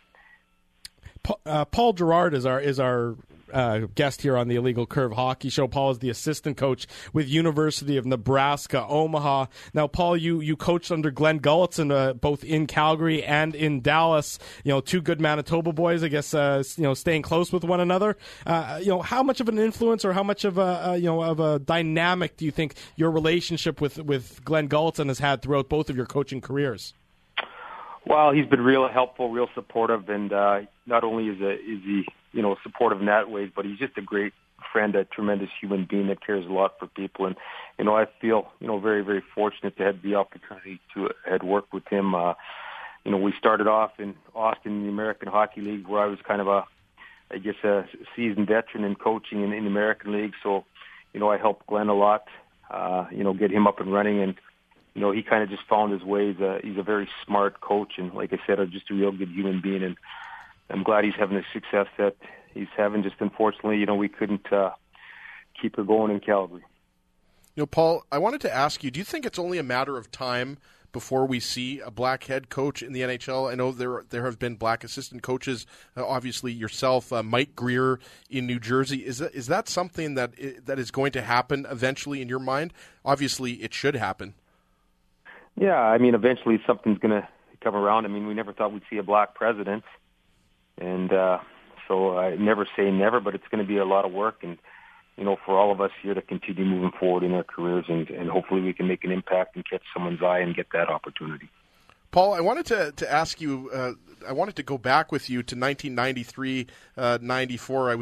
Paul Gerard is our guest here on the Illegal Curve Hockey Show. Paul is the assistant coach with University of Nebraska Omaha. Now, Paul, you coached under Glenn Gulutzan both in Calgary and in Dallas. You know, two good Manitoba boys. I guess you know, staying close with one another. You know, how much of an influence or how much of a dynamic do you think your relationship with Glenn Gulutzan has had throughout both of your coaching careers? Well, he's been real helpful, real supportive, and not only is he, you know, supportive in that way, but he's just a great friend, a tremendous human being that cares a lot for people. And, you know, I feel, you know, very, very fortunate to have the opportunity to had worked with him. You know, we started off in Austin, in the American Hockey League, where I was kind of a seasoned veteran in coaching in the American League. So, you know, I helped Glenn a lot, you know, get him up and running, and you know, he kind of just found his way. He's a very smart coach, and like I said, just a real good human being. And I'm glad he's having the success that he's having. Just unfortunately, you know, we couldn't keep her going in Calgary. You know, Paul, I wanted to ask you, do you think it's only a matter of time before we see a black head coach in the NHL? I know there have been black assistant coaches, obviously yourself, Mike Greer in New Jersey. Is that something that is going to happen eventually in your mind? Obviously, it should happen. Yeah, I mean, eventually something's going to come around. I mean, we never thought we'd see a black president, and so I never say never, but it's going to be a lot of work, and, you know, for all of us here to continue moving forward in our careers, and hopefully we can make an impact and catch someone's eye and get that opportunity. Paul, I wanted to ask you, I wanted to go back with you to 1993, 94. I was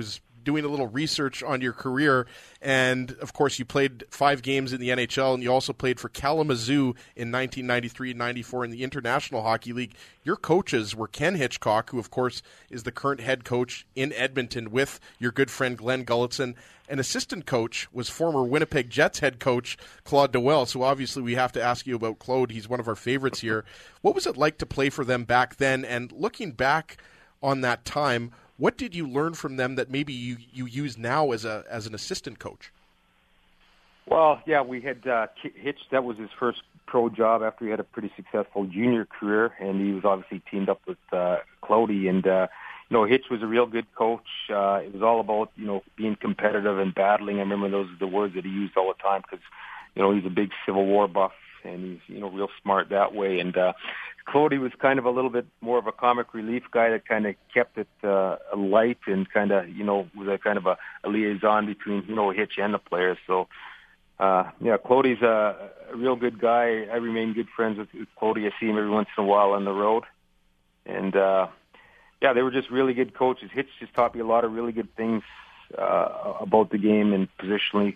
doing a little research on your career, and of course you played 5 games in the NHL, and you also played for Kalamazoo in 1993 and 94 in the International Hockey League. Your coaches were Ken Hitchcock, who of course is the current head coach in Edmonton with your good friend Glenn Gulutzan. An assistant coach was former Winnipeg Jets head coach Claude Dewell. So obviously we have to ask you about Claude. He's one of our favorites here. What was it like to play for them back then? And looking back on that time, what did you learn from them that maybe you use now as an assistant coach? Well, yeah, we had Hitch. That was his first pro job after he had a pretty successful junior career, and he was obviously teamed up with Cloudy. And Hitch was a real good coach. It was all about being competitive and battling. I remember those are the words that he used all the time because he's a big Civil War buff and he's real smart that way. And Cloudy was kind of a little bit more of a comic relief guy that kind of kept it light and kind of was a kind of a liaison between Hitch and the players. So. Clody's a real good guy. I remain good friends with Clody. I see him every once in a while on the road. And, they were just really good coaches. Hitch just taught me a lot of really good things about the game and positionally,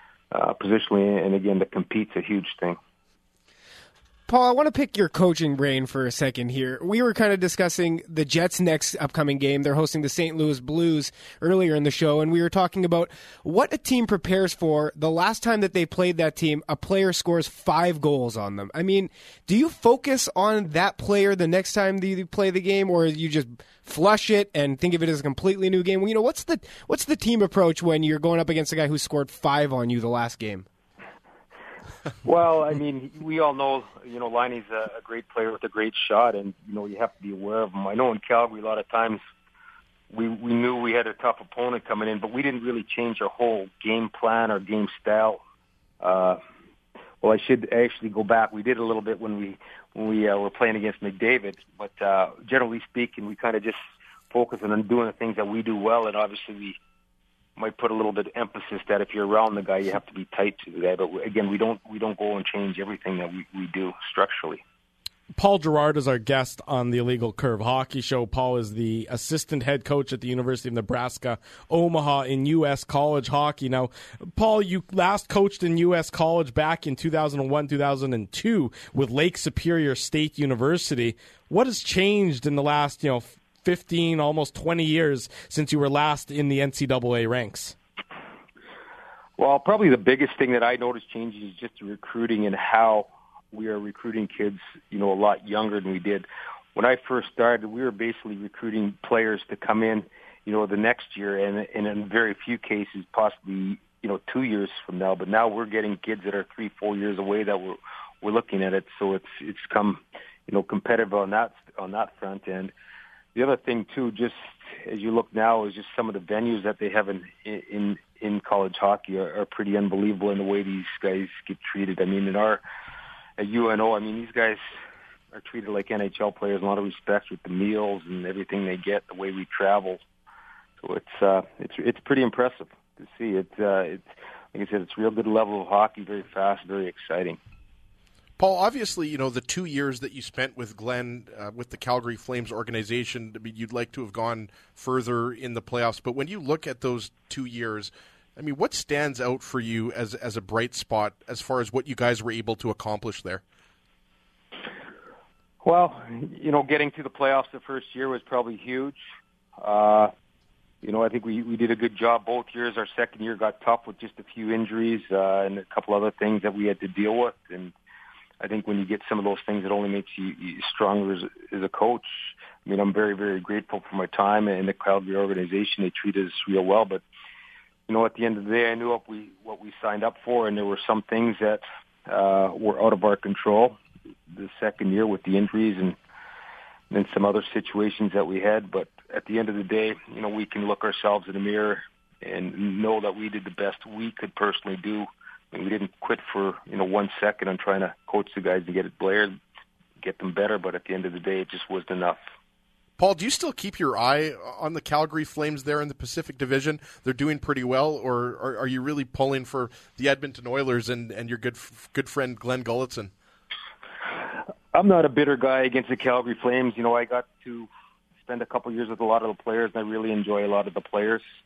and again, to compete's a huge thing. Paul, I want to pick your coaching brain for a second here. We were kind of discussing the Jets' next upcoming game. They're hosting the St. Louis Blues earlier in the show, and we were talking about what a team prepares for. The last time that they played that team, a player scores 5 goals on them. I mean, do you focus on that player the next time that you play the game, or you just flush it and think of it as a completely new game? What's the team approach when you're going up against a guy who scored 5 on you the last game? Well, I mean, we all know, Liney's a great player with a great shot, and, you have to be aware of him. I know in Calgary a lot of times we knew we had a tough opponent coming in, but we didn't really change our whole game plan or game style. I should actually go back. We did a little bit when we were playing against McDavid, but generally speaking, we kind of just focus on doing the things that we do well, and obviously we might put a little bit of emphasis that if you're around the guy, you have to be tight to the guy. But again, we don't go and change everything that we do structurally. Paul Gerard is our guest on the Illegal Curve Hockey Show. Paul is the assistant head coach at the University of Nebraska, Omaha in U.S. college hockey. Now, Paul, you last coached in U.S. college back in 2001, 2002 with Lake Superior State University. What has changed in the last, 15, almost 20 years since you were last in the NCAA ranks? Well, probably the biggest thing that I noticed changing is just the recruiting and how we are recruiting kids, a lot younger than we did. When I first started, we were basically recruiting players to come in, the next year, and in very few cases, possibly, 2 years from now. But now we're getting kids that are 3-4 years away that we're looking at it. So it's come, competitive on that front end. The other thing too, just as you look now, is just some of the venues that they have in college hockey are pretty unbelievable in the way these guys get treated. I mean, at UNO, these guys are treated like NHL players in a lot of respects with the meals and everything they get, the way we travel. So it's pretty impressive to see. It's like I said, it's a real good level of hockey, very fast, very exciting. Paul, obviously, the 2 years that you spent with Glenn, with the Calgary Flames organization, you'd like to have gone further in the playoffs. But when you look at those 2 years, what stands out for you as a bright spot as far as what you guys were able to accomplish there? Well, getting to the playoffs the first year was probably huge. I think we did a good job both years. Our second year got tough with just a few injuries and a couple other things that we had to deal with. And I think when you get some of those things, it only makes you stronger as a coach. I'm very, very grateful for my time in the Calgary organization. They treated us real well. But, at the end of the day, I knew what we signed up for, and there were some things that were out of our control the second year with the injuries and then some other situations that we had. But at the end of the day, we can look ourselves in the mirror and know that we did the best we could personally do. And we didn't quit for 1 second on trying to coach the guys to get them better. But at the end of the day, it just wasn't enough. Paul, do you still keep your eye on the Calgary Flames there in the Pacific Division? They're doing pretty well, or are you really pulling for the Edmonton Oilers and your good friend Glenn Gulutzan? I'm not a bitter guy against the Calgary Flames. I got to spend a couple years with a lot of the players, and I really enjoy a lot of the players.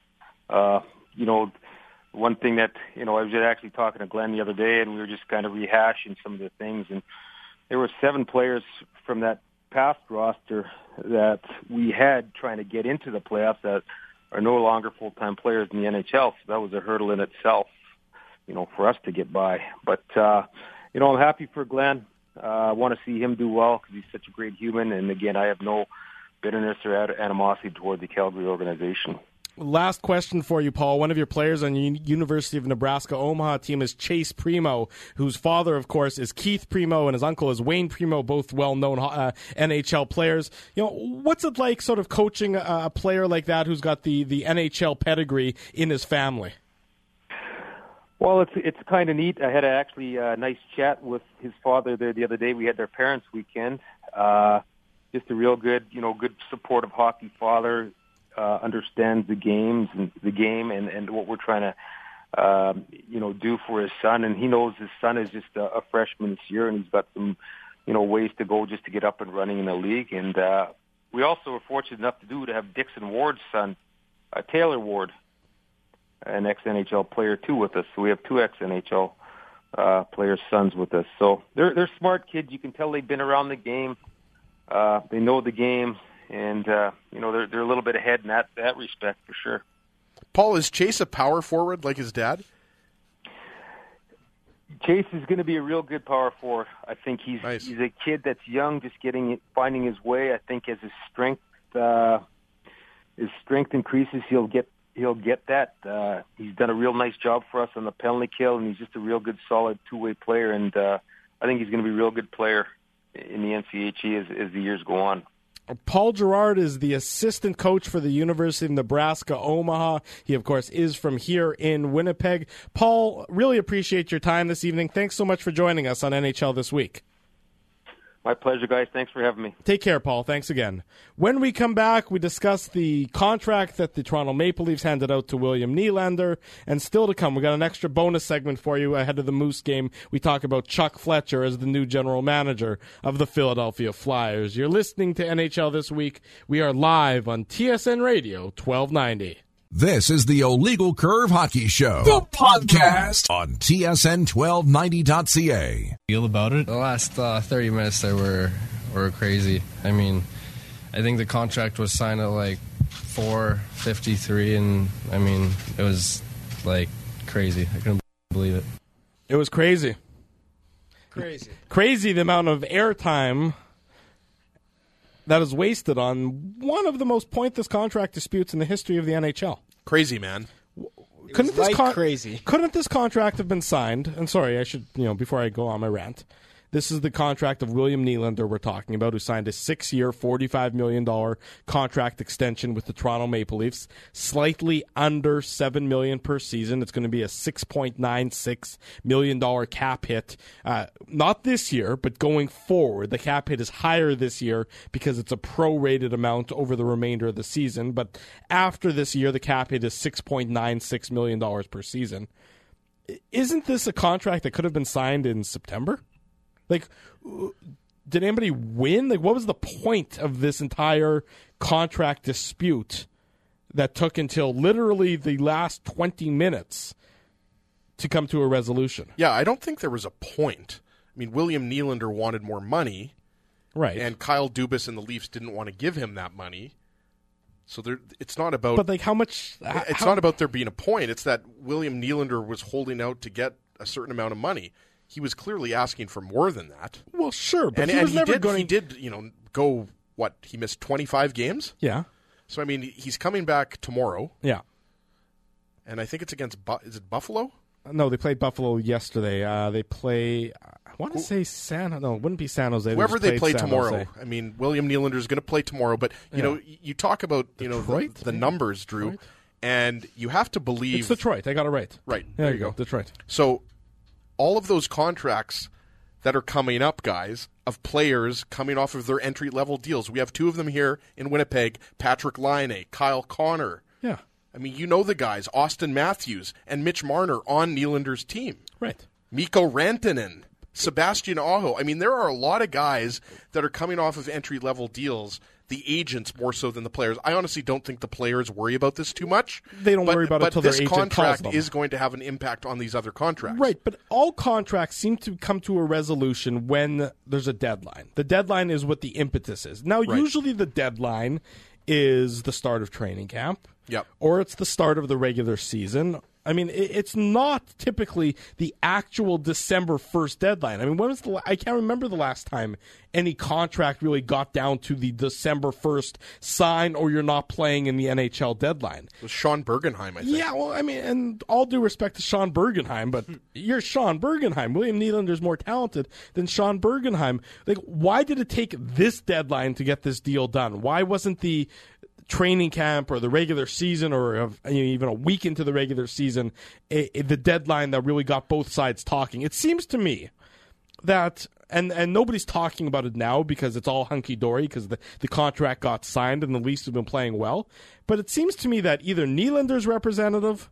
One thing that, I was just actually talking to Glenn the other day, and we were just kind of rehashing some of the things, and there were 7 players from that past roster that we had trying to get into the playoffs that are no longer full-time players in the NHL, so that was a hurdle in itself, for us to get by. But, I'm happy for Glenn. I want to see him do well because he's such a great human, and again, I have no bitterness or animosity toward the Calgary organization. Last question for you, Paul. One of your players on the University of Nebraska Omaha team is Chase Primo, whose father, of course, is Keith Primo, and his uncle is Wayne Primo, both well-known NHL players. What's it like sort of coaching a player like that who's got the NHL pedigree in his family? Well, it's kind of neat. I had actually a nice chat with his father there the other day. We had their parents' weekend. Just a real good, good supportive hockey father. Understands the game and what we're trying to, do for his son. And he knows his son is just a freshman this year, and he's got some, ways to go just to get up and running in the league. And we also were fortunate enough to have Dixon Ward's son, Taylor Ward, an ex-NHL player too with us. So we have 2 ex-NHL players' sons with us. So they're smart kids. You can tell they've been around the game. They know the game. And, they're a little bit ahead in that respect for sure. Paul, is Chase a power forward like his dad? Chase is going to be a real good power forward. I think he's a kid that's young, just finding his way. I think as his strength increases, he'll get that. He's done a real nice job for us on the penalty kill, and he's just a real good, solid two-way player. And I think he's going to be a real good player in the NCHC as the years go on. Paul Gerard is the assistant coach for the University of Nebraska Omaha. He, of course, is from here in Winnipeg. Paul, really appreciate your time this evening. Thanks so much for joining us on NHL This Week. My pleasure, guys. Thanks for having me. Take care, Paul. Thanks again. When we come back, we discuss the contract that the Toronto Maple Leafs handed out to William Nylander. And still to come, we got an extra bonus segment for you ahead of the Moose game. We talk about Chuck Fletcher as the new general manager of the Philadelphia Flyers. You're listening to NHL This Week. We are live on TSN Radio 1290. This is the Illegal Curve Hockey Show, the podcast on TSN1290.ca. Feel about it? The last 30 minutes there were crazy. I mean, I think the contract was signed at like 4:53, and I mean, it was like crazy. I couldn't believe it. It was crazy. Crazy the amount of airtime that is wasted on one of the most pointless contract disputes in the history of the NHL. Crazy, man. Couldn't crazy. Couldn't this contract have been signed? And sorry, I should, before I go on my rant, this is the contract of William Nylander we're talking about, who signed a 6-year, $45 million contract extension with the Toronto Maple Leafs, slightly under $7 million per season. It's going to be a $6.96 million cap hit. Not this year, but going forward. The cap hit is higher this year because it's a prorated amount over the remainder of the season. But after this year, the cap hit is $6.96 million per season. Isn't this a contract that could have been signed in September? Like, did anybody win? Like, what was the point of this entire contract dispute that took until literally the last 20 minutes to come to a resolution? Yeah, I don't think there was a point. I mean, William Nylander wanted more money. Right. And Kyle Dubas and the Leafs didn't want to give him that money. So it's not about... But, like, how much... It's not about there being a point. It's that William Nylander was holding out to get a certain amount of money. He was clearly asking for more than that. Well, sure, but he never going... He did, go, what, he missed 25 games? Yeah. So, I mean, he's coming back tomorrow. Yeah. And I think it's against, is it Buffalo? No, they played Buffalo yesterday. They play, I want to say no, it wouldn't be San Jose. Whoever they play tomorrow. I mean, William Nylander is going to play tomorrow, but, you talk about, the numbers, Drew, Detroit? And you have to believe... It's Detroit. I got it right. Right. There you go. Detroit. So... all of those contracts that are coming up, guys, of players coming off of their entry-level deals. We have 2 of them here in Winnipeg, Patrick Laine, Kyle Connor. Yeah. I mean, you know the guys, Austin Matthews and Mitch Marner on Nylander's team. Right. Mikko Rantanen, Sebastian Aho. I mean, there are a lot of guys that are coming off of entry-level deals the agents more so than the players. I honestly don't think the players worry about this too much. They don't worry about it until their agent calls them. But this contract is going to have an impact on these other contracts. Right, but all contracts seem to come to a resolution when there's a deadline. The deadline is what the impetus is. Now, usually the deadline is the start of training camp. Yep. Or it's the start of the regular season. I mean, it's not typically the actual December 1st deadline. I mean, when was I can't remember the last time any contract really got down to the December 1st sign or you're not playing in the NHL deadline. It was Sean Bergenheim, I think. Yeah, well, I mean, and all due respect to Sean Bergenheim, but you're Sean Bergenheim. William Nylander's more talented than Sean Bergenheim. Like, why did it take this deadline to get this deal done? Why wasn't the training camp or the regular season or even a week into the regular season the deadline that really got both sides talking? It seems to me that, and nobody's talking about it now because it's all hunky-dory because the contract got signed and the Leafs have been playing well, but it seems to me that either Nylander's representative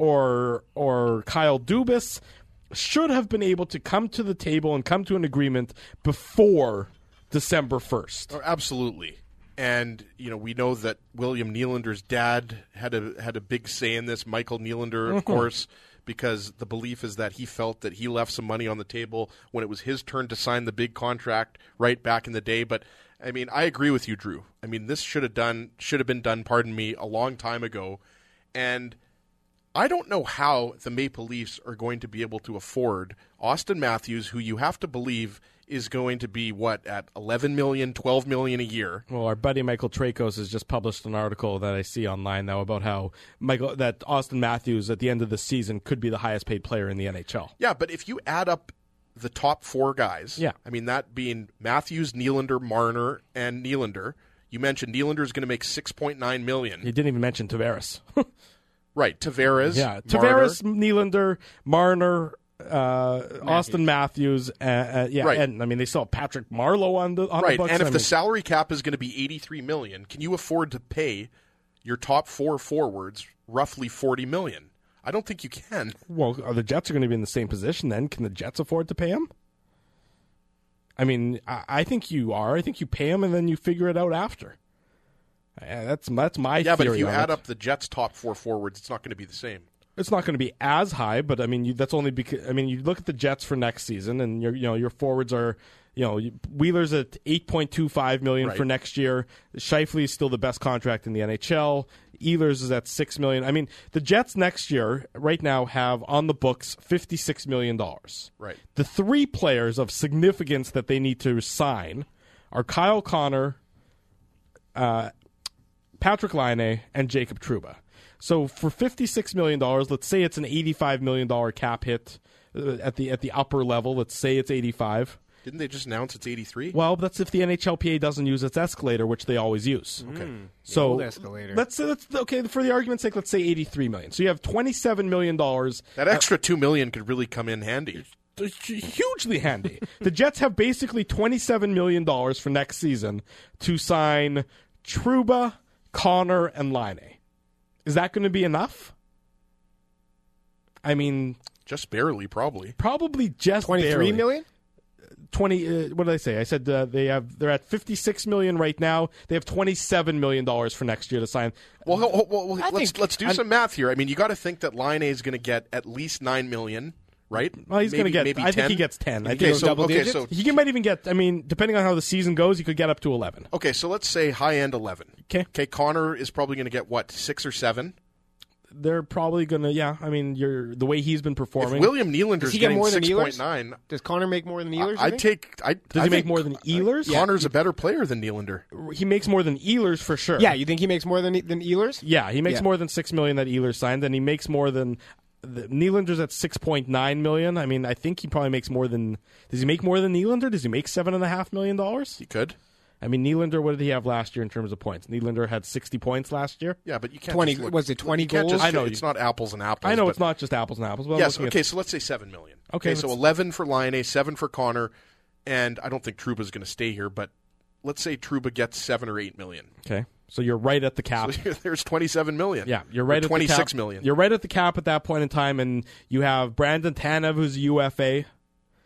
or Kyle Dubas should have been able to come to the table and come to an agreement before December 1st. Oh, absolutely. And, we know that William Nylander's dad had a big say in this, Michael Nylander, of course, because the belief is that he felt that he left some money on the table when it was his turn to sign the big contract right back in the day. But, I mean, I agree with you, Drew. I mean, this should have been done, a long time ago. And I don't know how the Maple Leafs are going to be able to afford Auston Matthews, who you have to believe is going to be, at $11 million, $12 million a year. Well, our buddy Michael Trakos has just published an article that I see online now about how that Auston Matthews at the end of the season could be the highest paid player in the NHL. Yeah, but if you add up the top four guys, I mean, that being Matthews, Nylander, Marner, and Nylander, you mentioned Nylander's going to make $6.9 million. You didn't even mention Tavares. Right, Tavares. Yeah, Tavares, Nylander, Marner, Auston Matthews, right. And I mean they still have Patrick Marleau on the right. Bucks. And if the salary cap is going to be $83 million, can you afford to pay your top four forwards roughly $40 million? I don't think you can. Well, the Jets are going to be in the same position then. Can the Jets afford to pay him? I mean, I think you are. I think you pay him and then you figure it out after. That's my theory. Yeah, but if you add up the Jets' top four forwards, it's not going to be the same. It's not going to be as high, but I mean that's only because you look at the Jets for next season, and your forwards are Wheeler's at $8.25 million for next year. Scheifele is still the best contract in the NHL. Ehlers is at $6 million. I mean the Jets next year right now have on the books $56 million. Right. The three players of significance that they need to sign are Kyle Connor, Patrick Laine, and Jacob Trouba. So for $56 million, let's say it's an $85 million cap hit at the upper level. Let's say it's 85. Didn't they just announce it's 83? Well, that's if the NHLPA doesn't use its escalator, which they always use. Okay. So old escalator. Let's okay for the argument's sake. Let's say $83 million. So you have $27 million. That extra $2 million could really come in handy. Hugely handy. The Jets have basically $27 million for next season to sign Trouba, Connor, and Laine. Is that going to be enough? I mean, just barely, probably. Probably just $23 million? 20. What did I say? I said they're at $56 million right now. They have $27 million for next year to sign. Well, let's do some math here. I mean, you got to think that Laine is going to get at least $9 million. Right? Well, he's going to get. Maybe I 10? think he gets 10. I Okay, think so he might even get. I mean, depending on how the season goes, he could get up to 11. Okay, so let's say high end 11. Okay. Connor is probably going to get what, 6 or 7? They're probably going to. Yeah, I mean, the way he's been performing. If William Nylander's getting 6.9, does Connor make more than Ehlers? Does he make more than Ehlers? Connor's a better player than Nylander. He makes more than Ehlers for sure. Yeah, you think he makes more than Ehlers? Yeah, he makes more than $6 million that Ehlers signed, and he makes more than. Nylander's at $6.9 million. I mean, I think he probably makes more than. Does he make more than Nylander? Does he make $7.5 million? He could. I mean, Nylander. What did he have last year in terms of points? Nylander had 60 points last year. Yeah, but you can't. 20 was it 20 goals? I know it's not apples and apples. I know it's not just apples and apples. But yes. Okay, so let's say $7 million. Okay, so 11 for Laine, 7 for Connor, and I don't think Trouba's going to stay here, but let's say Trouba gets $7 or $8 million. Okay. So you're right at the cap. So there's $27 million. Yeah, you're right at $26 million. You're right at the cap at that point in time, and you have Brandon Tanev, who's a UFA.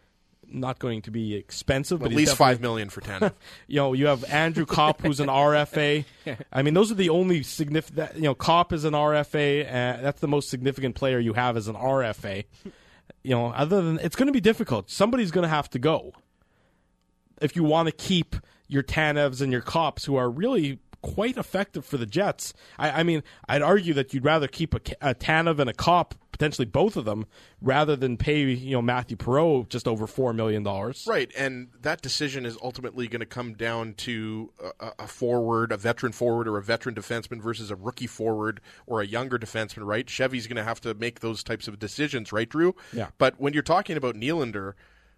not going to be expensive. At But least $5 million for Tanev. You have Andrew Kopp, who's an RFA. I mean, those are the only significant. Kopp is an RFA. That's the most significant player you have as an RFA. Other than it's going to be difficult. Somebody's going to have to go if you want to keep your Tanevs and your Kopps, who are really quite effective for the Jets. I mean, I'd argue that you'd rather keep a Tanev and a Kopp, potentially both of them, rather than pay Matthew Perreault just over $4 million. Right, and that decision is ultimately going to come down to a forward, a veteran forward, or a veteran defenseman versus a rookie forward or a younger defenseman. Right, Chevy's going to have to make those types of decisions, right, Drew? Yeah. But when you're talking about Nylander,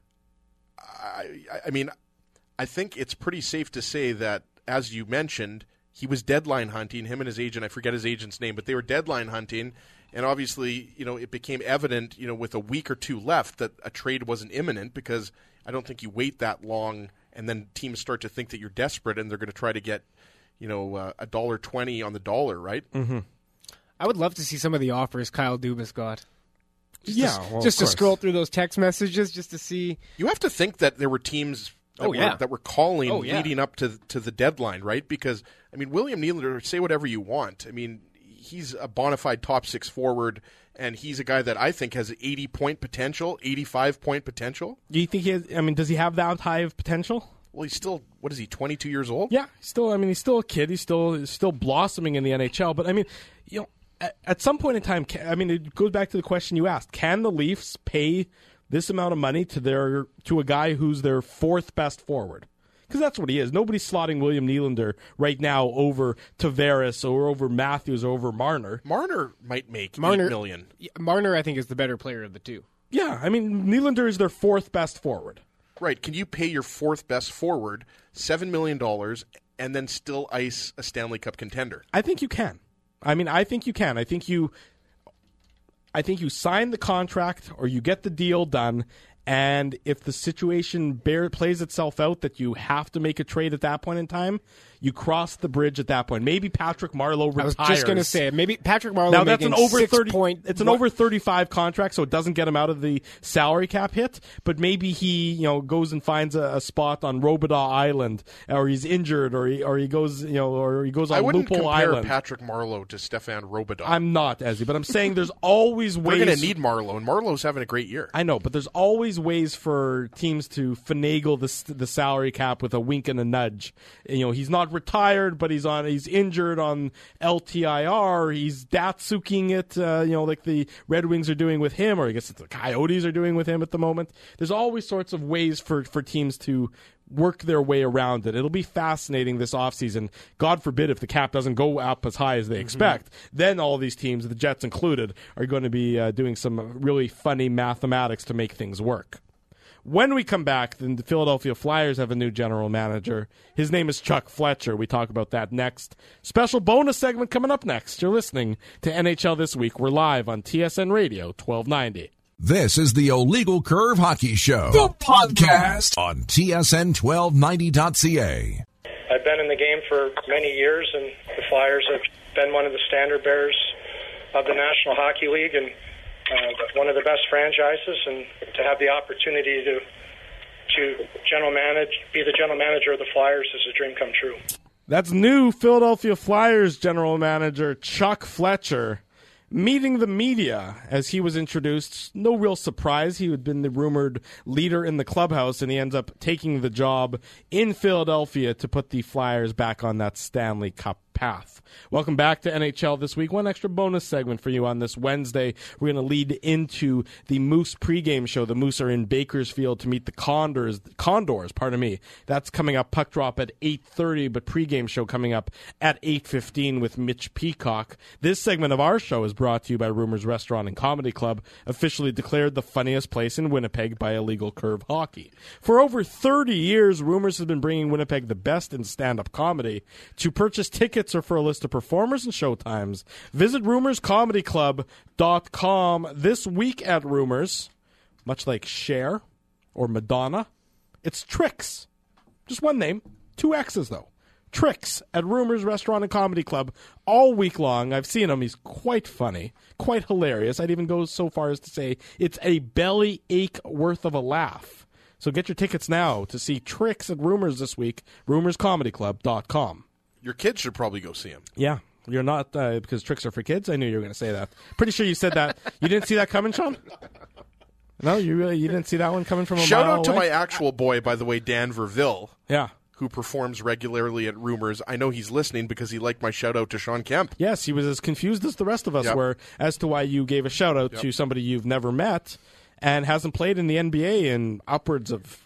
I mean, I think it's pretty safe to say that, as you mentioned, he was deadline hunting, him and his agent. I forget his agent's name, but they were deadline hunting. And obviously, it became evident, with a week or two left that a trade wasn't imminent, because I don't think you wait that long and then teams start to think that you're desperate and they're going to try to get, $1.20 on the dollar, right? Mm-hmm. I would love to see some of the offers Kyle Dubas got. Just to scroll through those text messages just to see. You have to think that there were teams that were calling leading up to the deadline, right? Because, I mean, William Nylander, say whatever you want. I mean, he's a bona fide top six forward, and he's a guy that I think has 80-point potential, 85-point potential. Do you think does he have that high of potential? Well, he's still, 22 years old? Yeah, he's still a kid. He's still blossoming in the NHL. But, I mean, at some point in time, it goes back to the question you asked. Can the Leafs pay this amount of money to a guy who's their fourth best forward? Because that's what he is. Nobody's slotting William Nylander right now over Tavares or over Matthews or over Marner. Marner might make $8 million. Marner, I think, is the better player of the two. Yeah, I mean, Nylander is their fourth best forward. Right. Can you pay your fourth best forward $7 million and then still ice a Stanley Cup contender? I think you can. I think you can. I think you sign the contract or you get the deal done, and if the situation plays itself out that you have to make a trade at that point in time, you cross the bridge at that point. Maybe Patrick Marleau retires. I was just going to say, maybe Patrick Marleau now that's making an over 6 30 point. It's an over 35 contract, so it doesn't get him out of the salary cap hit. But maybe he goes and finds a spot on Robidaw Island, or he's injured, or he goes on Loophole Island. I wouldn't compare Patrick Marleau to Stefan Robidaw. I'm not, Ezzy, but I'm saying there's always ways. We're going to need Marleau, and Marleau's having a great year. I know, but there's always ways for teams to finagle the salary cap with a wink and a nudge. He's not retired, but he's injured on LTIR. He's Datsuking it, like the Red Wings are doing with him, or I guess it's the Coyotes are doing with him at the moment. There's always sorts of ways for teams to work their way around it. It'll be fascinating this offseason. God forbid if the cap doesn't go up as high as they expect. Then all these teams, the Jets included, are going to be doing some really funny mathematics to make things work. When we come back, the Philadelphia Flyers have a new general manager. His name is Chuck Fletcher. We talk about that next. Special bonus segment coming up next. You're listening to NHL This Week. We're live on TSN Radio 1290. This is the Illegal Curve Hockey Show, the podcast on TSN1290.ca. I've been in the game for many years, and the Flyers have been one of the standard bearers of the National Hockey League, and one of the best franchises, and to have the opportunity to be the general manager of the Flyers is a dream come true. That's new Philadelphia Flyers general manager Chuck Fletcher meeting the media as he was introduced. No real surprise. He had been the rumored leader in the clubhouse, and he ends up taking the job in Philadelphia to put the Flyers back on that Stanley Cup path. Welcome back to NHL This Week. One extra bonus segment for you on this Wednesday. We're going to lead into the Moose pregame show. The Moose are in Bakersfield to meet the Condors. That's coming up, puck drop at 8:30, but pregame show coming up at 8:15 with Mitch Peacock. This segment of our show is brought to you by Rumors Restaurant and Comedy Club, officially declared the funniest place in Winnipeg by Illegal Curve Hockey. For over 30 years, Rumors has been bringing Winnipeg the best in stand-up comedy. To purchase tickets or for a list of performers and showtimes, visit rumorscomedyclub.com. This week at Rumors, much like Cher or Madonna, it's Trix. Just one name, 2 X's though. Trix at Rumors Restaurant and Comedy Club all week long. I've seen him. He's quite funny, quite hilarious. I'd even go so far as to say it's a belly ache worth of a laugh. So get your tickets now to see Tricks and Rumors this week, rumorscomedyclub.com. Your kids should probably go see him. Yeah. You're not, because Tricks are for kids? I knew you were going to say that. Pretty sure you said that. You didn't see that coming, Sean? No, you didn't see that one coming from a Shout mile out to away? my actual boy, by the way, Dan Verville. Yeah. Who performs regularly at Rumors. I know he's listening because he liked my shout out to Sean Kemp. Yes, he was as confused as the rest of us were as to why you gave a shout out to somebody you've never met and hasn't played in the NBA in upwards of,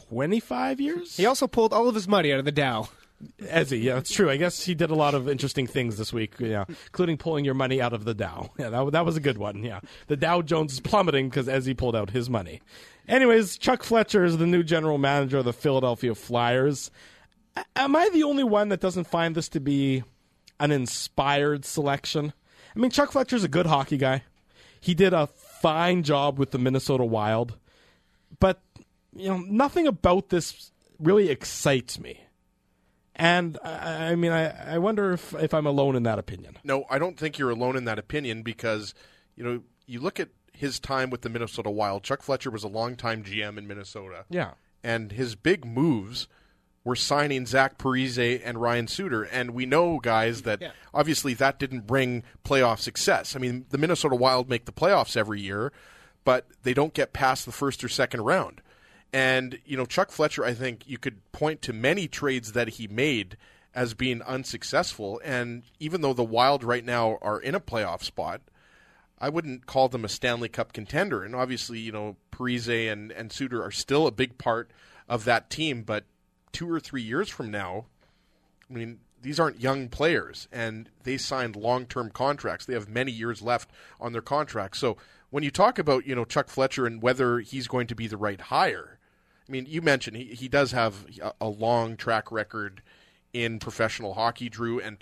25 years? He also pulled all of his money out of the Dow. Ezzy, yeah, that's true. I guess he did a lot of interesting things this week, yeah, including pulling your money out of the Dow. Yeah, that was a good one, yeah. The Dow Jones is plummeting because Ezzy pulled out his money. Anyways, Chuck Fletcher is the new general manager of the Philadelphia Flyers. Am I the only one that doesn't find this to be an inspired selection? I mean, Chuck Fletcher's a good hockey guy. He did a fine job with the Minnesota Wild. But, nothing about this really excites me. And, I mean, I wonder if I'm alone in that opinion. No, I don't think you're alone in that opinion because, you look at his time with the Minnesota Wild. Chuck Fletcher was a longtime GM in Minnesota. Yeah. And his big moves were signing Zach Parise and Ryan Suter. And we know, guys, that obviously that didn't bring playoff success. I mean, the Minnesota Wild make the playoffs every year, but they don't get past the first or second round. And, Chuck Fletcher, I think you could point to many trades that he made as being unsuccessful. And even though the Wild right now are in a playoff spot, I wouldn't call them a Stanley Cup contender. And obviously, Parise and Suter are still a big part of that team. But 2 or 3 years from now, I mean, these aren't young players. And they signed long-term contracts. They have many years left on their contracts. So when you talk about, Chuck Fletcher and whether he's going to be the right hire, I mean, you mentioned he does have a long track record in professional hockey, Drew. And,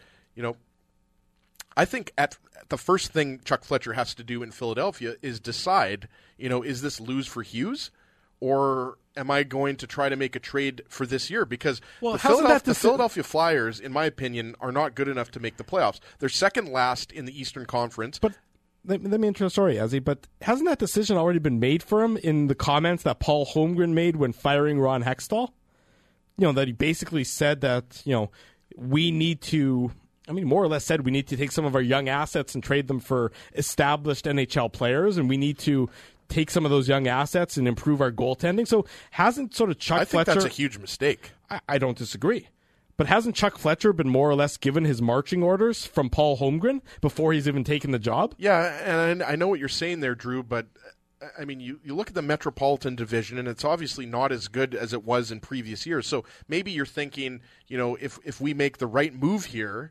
I think at the first thing Chuck Fletcher has to do in Philadelphia is decide, is this lose for Hughes or am I going to try to make a trade for this year? Because the Philadelphia Flyers, in my opinion, are not good enough to make the playoffs. They're second last in the Eastern Conference. But let me interrupt, sorry, Ezzy, but hasn't that decision already been made for him in the comments that Paul Holmgren made when firing Ron Hextall? That he basically said that, we need to, more or less said we need to take some of our young assets and trade them for established NHL players, and we need to take some of those young assets and improve our goaltending. So hasn't sort of Chuck Fletcher... I think that's a huge mistake. I don't disagree. But hasn't Chuck Fletcher been more or less given his marching orders from Paul Holmgren before he's even taken the job? Yeah, and I know what you're saying there, Drew, but I mean, you look at the Metropolitan Division, and it's obviously not as good as it was in previous years. So maybe you're thinking, if we make the right move here,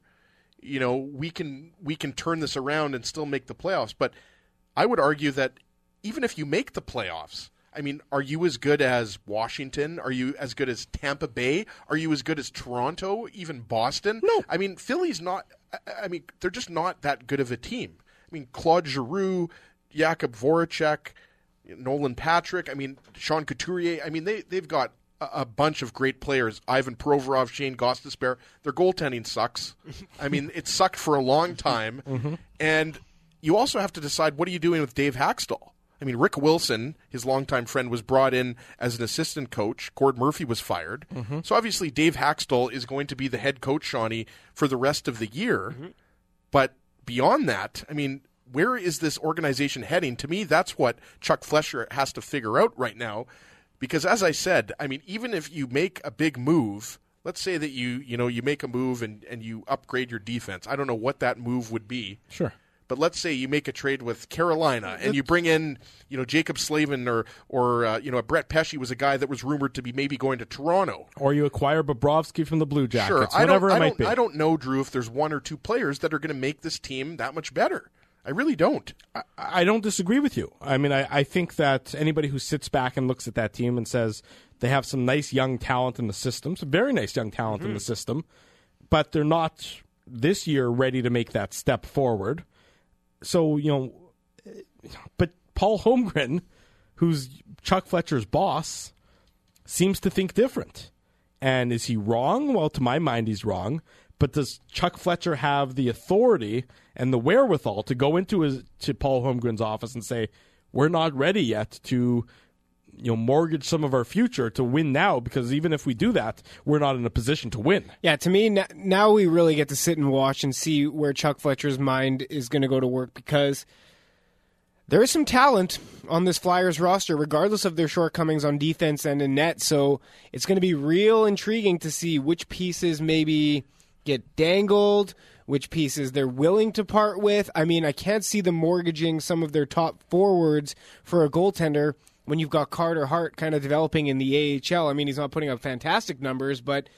we can turn this around and still make the playoffs. But I would argue that even if you make the playoffs, I mean, are you as good as Washington? Are you as good as Tampa Bay? Are you as good as Toronto, even Boston? No. I mean, Philly's not – I mean, they're just not that good of a team. I mean, Claude Giroux, Jakub Voracek, Nolan Patrick, I mean, Sean Couturier. I mean, they've got a bunch of great players. Ivan Provorov, Shane Gostisbehere. Their goaltending sucks. I mean, it sucked for a long time. Mm-hmm. And you also have to decide, what are you doing with Dave Haxtell? I mean, Rick Wilson, his longtime friend, was brought in as an assistant coach. Gord Murphy was fired. Mm-hmm. So obviously Dave Haxtell is going to be the head coach, Shawnee, for the rest of the year. Mm-hmm. But beyond that, I mean, where is this organization heading? To me, that's what Chuck Fletcher has to figure out right now. Because as I said, I mean, even if you make a big move, let's say that you make a move and you upgrade your defense. I don't know what that move would be. Sure. But let's say you make a trade with Carolina and you bring in, Jacob Slavin or Brett Pesce was a guy that was rumored to be maybe going to Toronto. Or you acquire Bobrovsky from the Blue Jackets, sure. whatever it might be. I don't know, Drew, if there's one or two players that are going to make this team that much better. I really don't. I don't disagree with you. I mean, I think that anybody who sits back and looks at that team and says they have some nice young talent in the system, some very nice young talent in the system, but they're not this year ready to make that step forward. So, but Paul Holmgren, who's Chuck Fletcher's boss, seems to think different. And is he wrong? Well, to my mind, he's wrong. But does Chuck Fletcher have the authority and the wherewithal to go to Paul Holmgren's office and say, we're not ready yet to mortgage some of our future to win now, because even if we do that, we're not in a position to win. Yeah, to me, now we really get to sit and watch and see where Chuck Fletcher's mind is going to go to work, because there is some talent on this Flyers roster, regardless of their shortcomings on defense and in net. So it's going to be real intriguing to see which pieces maybe get dangled, which pieces they're willing to part with. I mean, I can't see them mortgaging some of their top forwards for a goaltender when you've got Carter Hart kind of developing in the AHL. I mean, he's not putting up fantastic numbers, but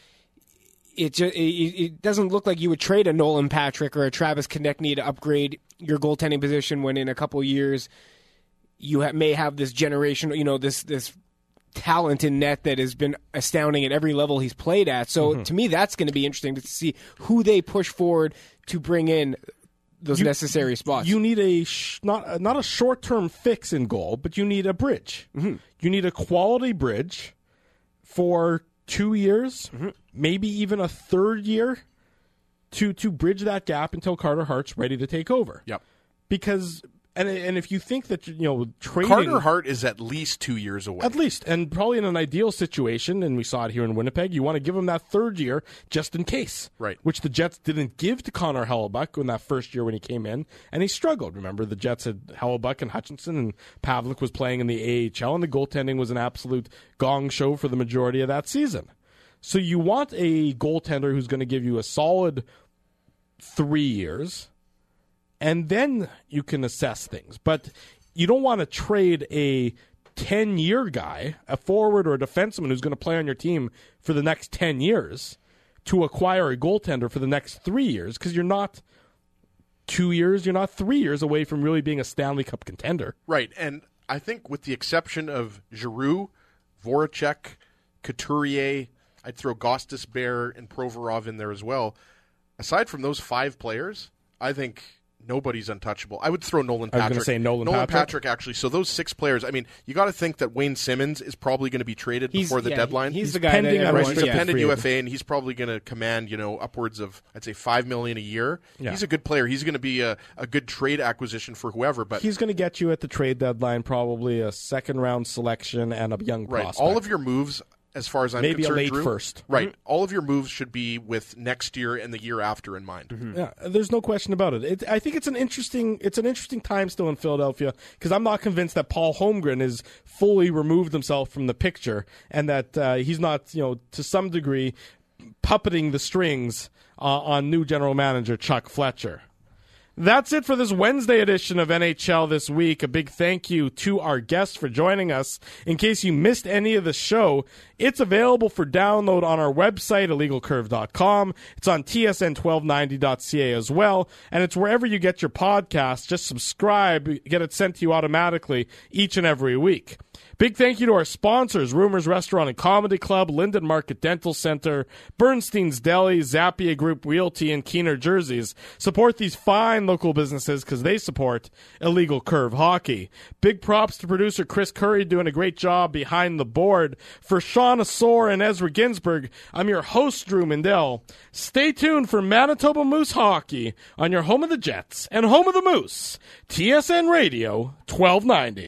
it doesn't look like you would trade a Nolan Patrick or a Travis Konechny to upgrade your goaltending position when in a couple of years you may have this generational, this talent in net that has been astounding at every level he's played at. So to me, that's going to be interesting to see who they push forward to bring in those necessary spots. You need not a short-term fix in goal, but you need a bridge. You need a quality bridge for 2 years, maybe even a third year, to bridge that gap until Carter Hart's ready to take over. Yep. Because and if you think that trading Carter Hart is at least 2 years away. At least, and probably in an ideal situation, and we saw it here in Winnipeg, you want to give him that third year just in case. Right. Which the Jets didn't give to Connor Hellebuyck in that first year when he came in, and he struggled. Remember, the Jets had Hellebuyck and Hutchinson, and Pavlik was playing in the AHL, and the goaltending was an absolute gong show for the majority of that season. So you want a goaltender who's going to give you a solid 3 years, and then you can assess things. But you don't want to trade a 10-year guy, a forward or a defenseman who's going to play on your team for the next 10 years to acquire a goaltender for the next 3 years, because you're not 2 years, you're not 3 years away from really being a Stanley Cup contender. Right, and I think with the exception of Giroux, Voracek, Couturier, I'd throw Gostisbehere and Provorov in there as well. Aside from those 5 players, I think nobody's untouchable. I would throw Nolan Patrick. I was going to say Nolan Patrick, actually. So those 6 players, I mean, you got to think that Wayne Simmons is probably going to be traded before the deadline. He's the guy he's a pending UFA, and he's probably going to command, upwards of, I'd say, $5 million a year. Yeah. He's a good player. He's going to be a good trade acquisition for whoever. But he's going to get you at the trade deadline probably a second-round selection and a young prospect. All of your moves, as far as I'm maybe concerned, a late Drew, first. Right. All of your moves should be with next year and the year after in mind. Yeah, there's no question about it. I think it's an interesting time still in Philadelphia, because I'm not convinced that Paul Holmgren has fully removed himself from the picture, and that he's not, to some degree, puppeting the strings on new general manager Chuck Fletcher. That's it for this Wednesday edition of NHL This Week. A big thank you to our guests for joining us. In case you missed any of the show, it's available for download on our website, illegalcurve.com. It's on tsn1290.ca as well, and it's wherever you get your podcasts. Just subscribe, get it sent to you automatically each and every week. Big thank you to our sponsors, Rumors Restaurant and Comedy Club, Linden Market Dental Center, Bernstein's Deli, Zappia Group Realty, and Keener Jerseys. Support these fine local businesses because they support Illegal Curve Hockey. Big props to producer Chris Curry doing a great job behind the board. For Sean Asor and Ezra Ginsburg, I'm your host, Drew Mindell. Stay tuned for Manitoba Moose Hockey on your home of the Jets and home of the Moose, TSN Radio 1290.